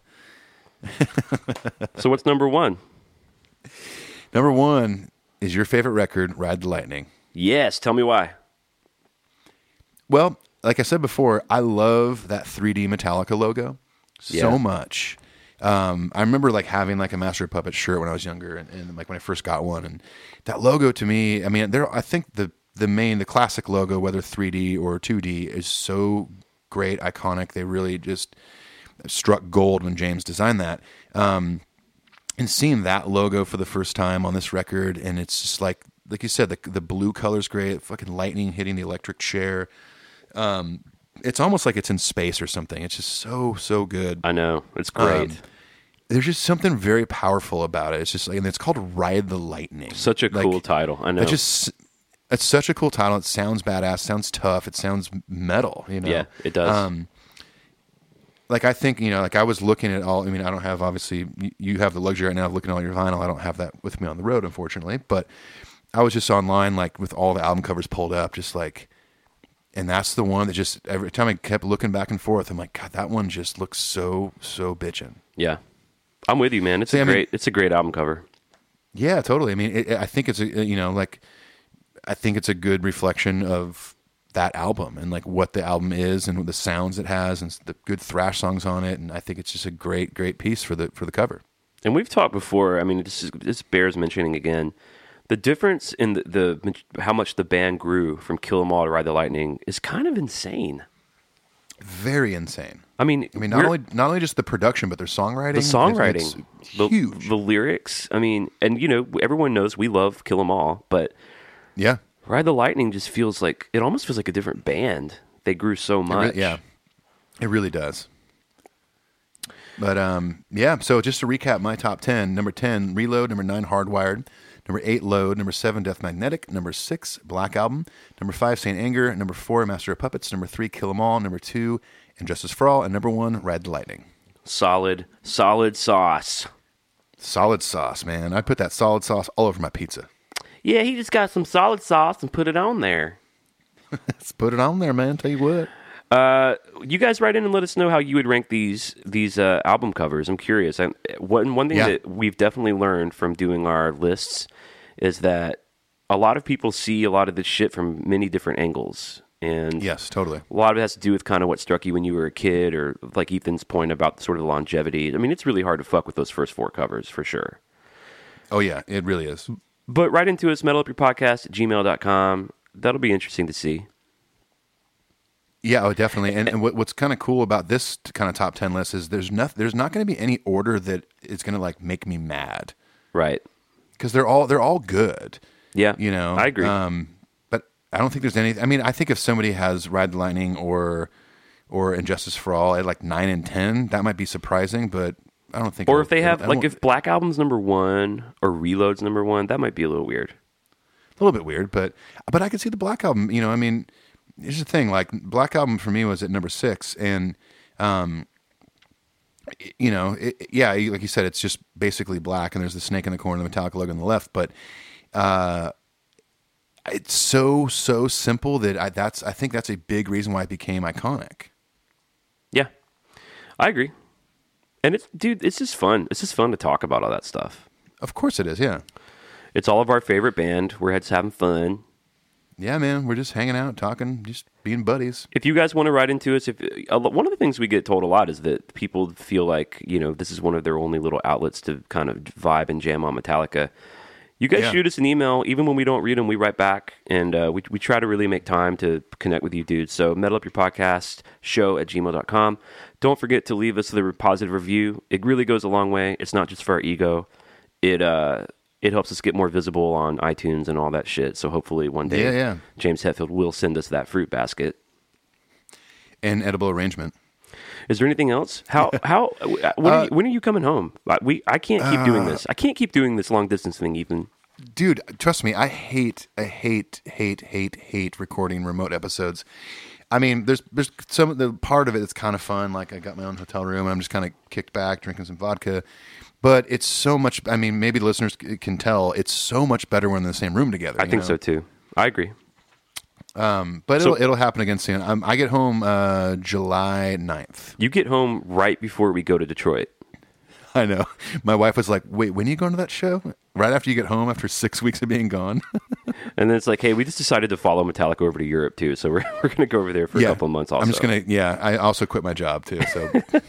So what's number one? Number one is your favorite record, Ride the Lightning. Yes, tell me why. Well, like I said before, I love that three D Metallica logo so Yeah. much. Um, I remember like having like a Master of Puppets shirt when I was younger, and, and like when I first got one, and that logo to me, I mean, there, I think the the main, the classic logo, whether three D or two D, is so great, iconic. They really just struck gold when James designed that. Um, and seeing that logo for the first time on this record, and it's just like, like you said, the the blue color's great. Fucking lightning hitting the electric chair. Um, it's almost like it's in space or something. It's just so so good. I know it's great. Um, there's just something very powerful about it. It's just like, and it's called Ride the Lightning. Such a Like, cool title. I know. It's just, it's such a cool title. It sounds badass. Sounds tough. It sounds metal. You know. Yeah, it does. Um, like I think you know, like I was looking at all. I mean, I don't have obviously. You, you have the luxury right now of looking at all your vinyl. I don't have that with me on the road, unfortunately. But I was just online, like with all the album covers pulled up, just like. And that's the one that just every time I kept looking back and forth, I'm like, God, that one just looks so so bitchin'. Yeah, I'm with you, man. It's See, a I mean- great. it's a great album cover. Yeah, totally. I mean, it, I think it's a you know like, I think it's a good reflection of that album and like what the album is and the sounds it has and the good thrash songs on it. And I think it's just a great great piece for the for the cover. And we've talked before. I mean, this is, this bears mentioning again. The difference in the, the how much the band grew from Kill 'Em All to Ride the Lightning is kind of insane. Very insane. I mean, I mean, not we're- only not only just the production, but their songwriting. the It's- songwriting, it's the, huge. the lyrics. I mean, and you know, everyone knows we love Kill 'Em All, but yeah, Ride the Lightning just feels like it almost feels like a different band. They grew so It re- much. yeah, it really does. But um, yeah. So just to recap, my top ten: number ten, Reload; number nine, Hardwired; number eight, Load; number seven, Death Magnetic; number six, Black Album; number five, Saint Anger; number four, Master of Puppets; number three, Kill 'Em All; number two, Injustice for All; and number one, Ride the Lightning. Solid, solid sauce. Solid sauce, man. I put that solid sauce all over my pizza. Yeah, he just got some solid sauce and put it on there. Let's put it on there, man. Tell you what. Uh, you guys write in and let us know how you would rank these these uh, album covers. I'm curious. I, one one thing Yeah. that we've definitely learned from doing our lists is that a lot of people see a lot of this shit from many different angles, and Yes, totally. a lot of it has to do with kind of what struck you when you were a kid, or like Ethan's point about sort of the longevity. I mean, it's really hard to fuck with those first four covers for sure. Oh yeah, it really is. But write into us, metal up your podcast at gmail dot com. That'll be interesting to see. Yeah, oh, definitely. And, and what, what's kind of cool about this kind of top ten list is there's not there's not going to be any order that is going to like make me mad, Right. because they're all they're all good. Yeah. You know, I agree. Um, but I don't think there's any. I mean, I think if somebody has Ride the Lightning or or Injustice for All at like nine and ten, that might be surprising. But I don't think. Or it'll- if they have, I like, don't- if Black Album's number one or Reload's number one, that might be a little weird. a little bit weird, but but I could see the Black Album. You know, I mean, here's the thing: like Black Album for me was at number six, and um, it- you know, it, yeah, like you said, it's just basically black, and there's the snake in the corner, the Metallica logo on the left, but uh, it's so so simple that I that's I think that's a big reason why it became iconic. Yeah. I agree. And it's, dude, it's just fun. It's just fun to talk about all that stuff. Of course, it is. Yeah, It's all of our favorite band. We're just having fun. yeah, man. We're just hanging out, talking, just being buddies. If you guys want to write into us, if a lo- one of the things we get told a lot is that people feel like, you know, this is one of their only little outlets to kind of vibe and jam on Metallica. You guys Yeah. shoot us an email. Even when we don't read them, we write back, and uh, we we try to really make time to connect with you dudes. So metal up your podcast show at gmail dot com. Don't forget to leave us the positive review. It really goes a long way. It's not just for our ego. It uh it helps us get more visible on iTunes and all that shit. So hopefully one day Yeah, yeah. James Hetfield will send us that fruit basket. And edible arrangement. Is there anything else? How how when, are you, when are you coming home? I- We I can't keep doing this. I can't keep doing this long distance thing, Ethan. Dude, trust me, I hate, I hate, hate, hate, hate recording remote episodes. I mean, there's there's some the part of it that's kind of fun. Like I got my own hotel room, and I'm just kind of kicked back, drinking some vodka. But it's so much. I mean, maybe the listeners c- can tell it's so much better when we're in the same room together. I you think know? so too. I agree. But So- it'll it'll happen again soon. Um, I get home uh, July ninth. You get home right before we go to Detroit. I know. My wife was like, "Wait, when are you going to that show? Right after you get home after six weeks of being gone?" And then it's like, hey, we just decided to follow Metallica over to Europe too, so we're we're gonna go over there for a couple of months. Also, I'm just gonna. Yeah, I also quit my job too. So,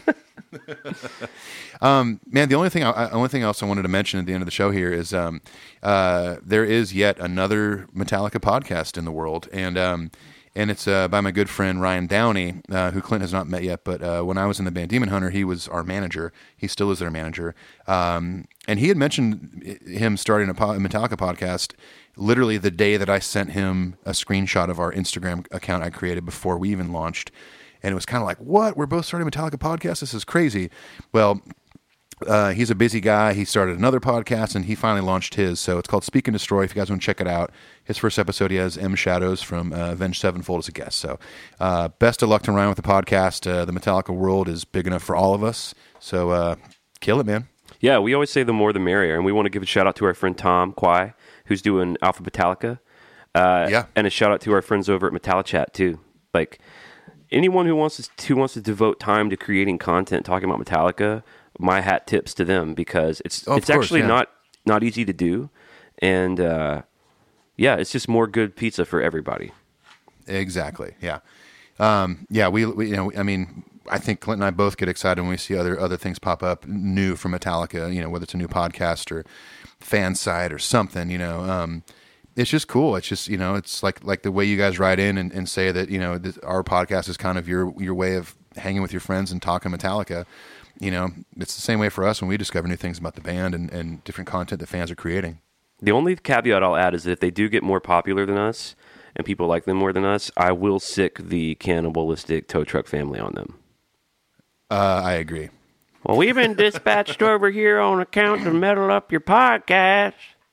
um, man, the only thing, I, I- only thing else I wanted to mention at the end of the show here is, um, uh, there is yet another Metallica podcast in the world, and um, and it's uh, by my good friend Ryan Downey, uh, who Clint has not met yet. But uh, when I was in the band Demon Hunter, he was our manager. He still is their manager, um, and he had mentioned him starting a, po- a Metallica podcast. Literally the day that I sent him a screenshot of our Instagram account I created before we even launched. And it was kind of like, what? We're both starting a Metallica podcast? This is crazy. Well, uh, he's a busy guy. He started another podcast, and he finally launched his. So it's called Speak and Destroy. If you guys want to check it out, his first episode, he has M. Shadows from uh, Avenged Sevenfold as a guest. So uh, best of luck to Ryan with the podcast. Uh, the Metallica world is big enough for all of us. So uh, kill it, man. yeah, we always say the more the merrier, and we want to give a shout out to our friend Tom Quai, who's doing Alpha Metallica. Uh, Yeah. and a shout out to our friends over at Metallichat too. Like anyone who wants to who wants to devote time to creating content talking about Metallica, my hat tips to them because it's Oh, of it's course, actually yeah. not not easy to do, and uh, yeah, it's just more good pizza for everybody. Exactly. Yeah. Um, yeah. We, we, you know, I mean, I think Clint and I both get excited when we see other other things pop up new from Metallica. You know, whether it's a new podcast or fan site or something. You know, um, it's just cool. It's just, you know, it's like like the way you guys write in and, and say that, you know, this, our podcast is kind of your your way of hanging with your friends and talking Metallica. You know, it's the same way for us when we discover new things about the band and, and different content that fans are creating. The only caveat I'll add is that if they do get more popular than us and people like them more than us, I will sick the cannibalistic tow truck family on them. Uh, I agree. Well, we've been dispatched over here on account to meddle up your podcast.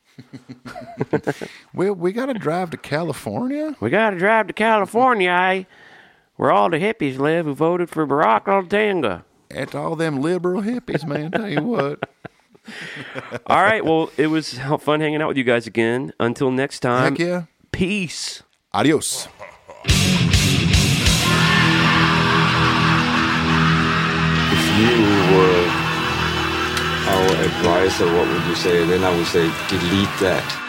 Well, we got to drive to California? We got to drive to California, eh? Where all the hippies live who voted for Barack Obama. It's all them liberal hippies, man. Tell you what. All right. Well, it was fun hanging out with you guys again. Until next time. Heck yeah. Peace. Adios. If you were our advisor, what would you say? Then I would say, delete that.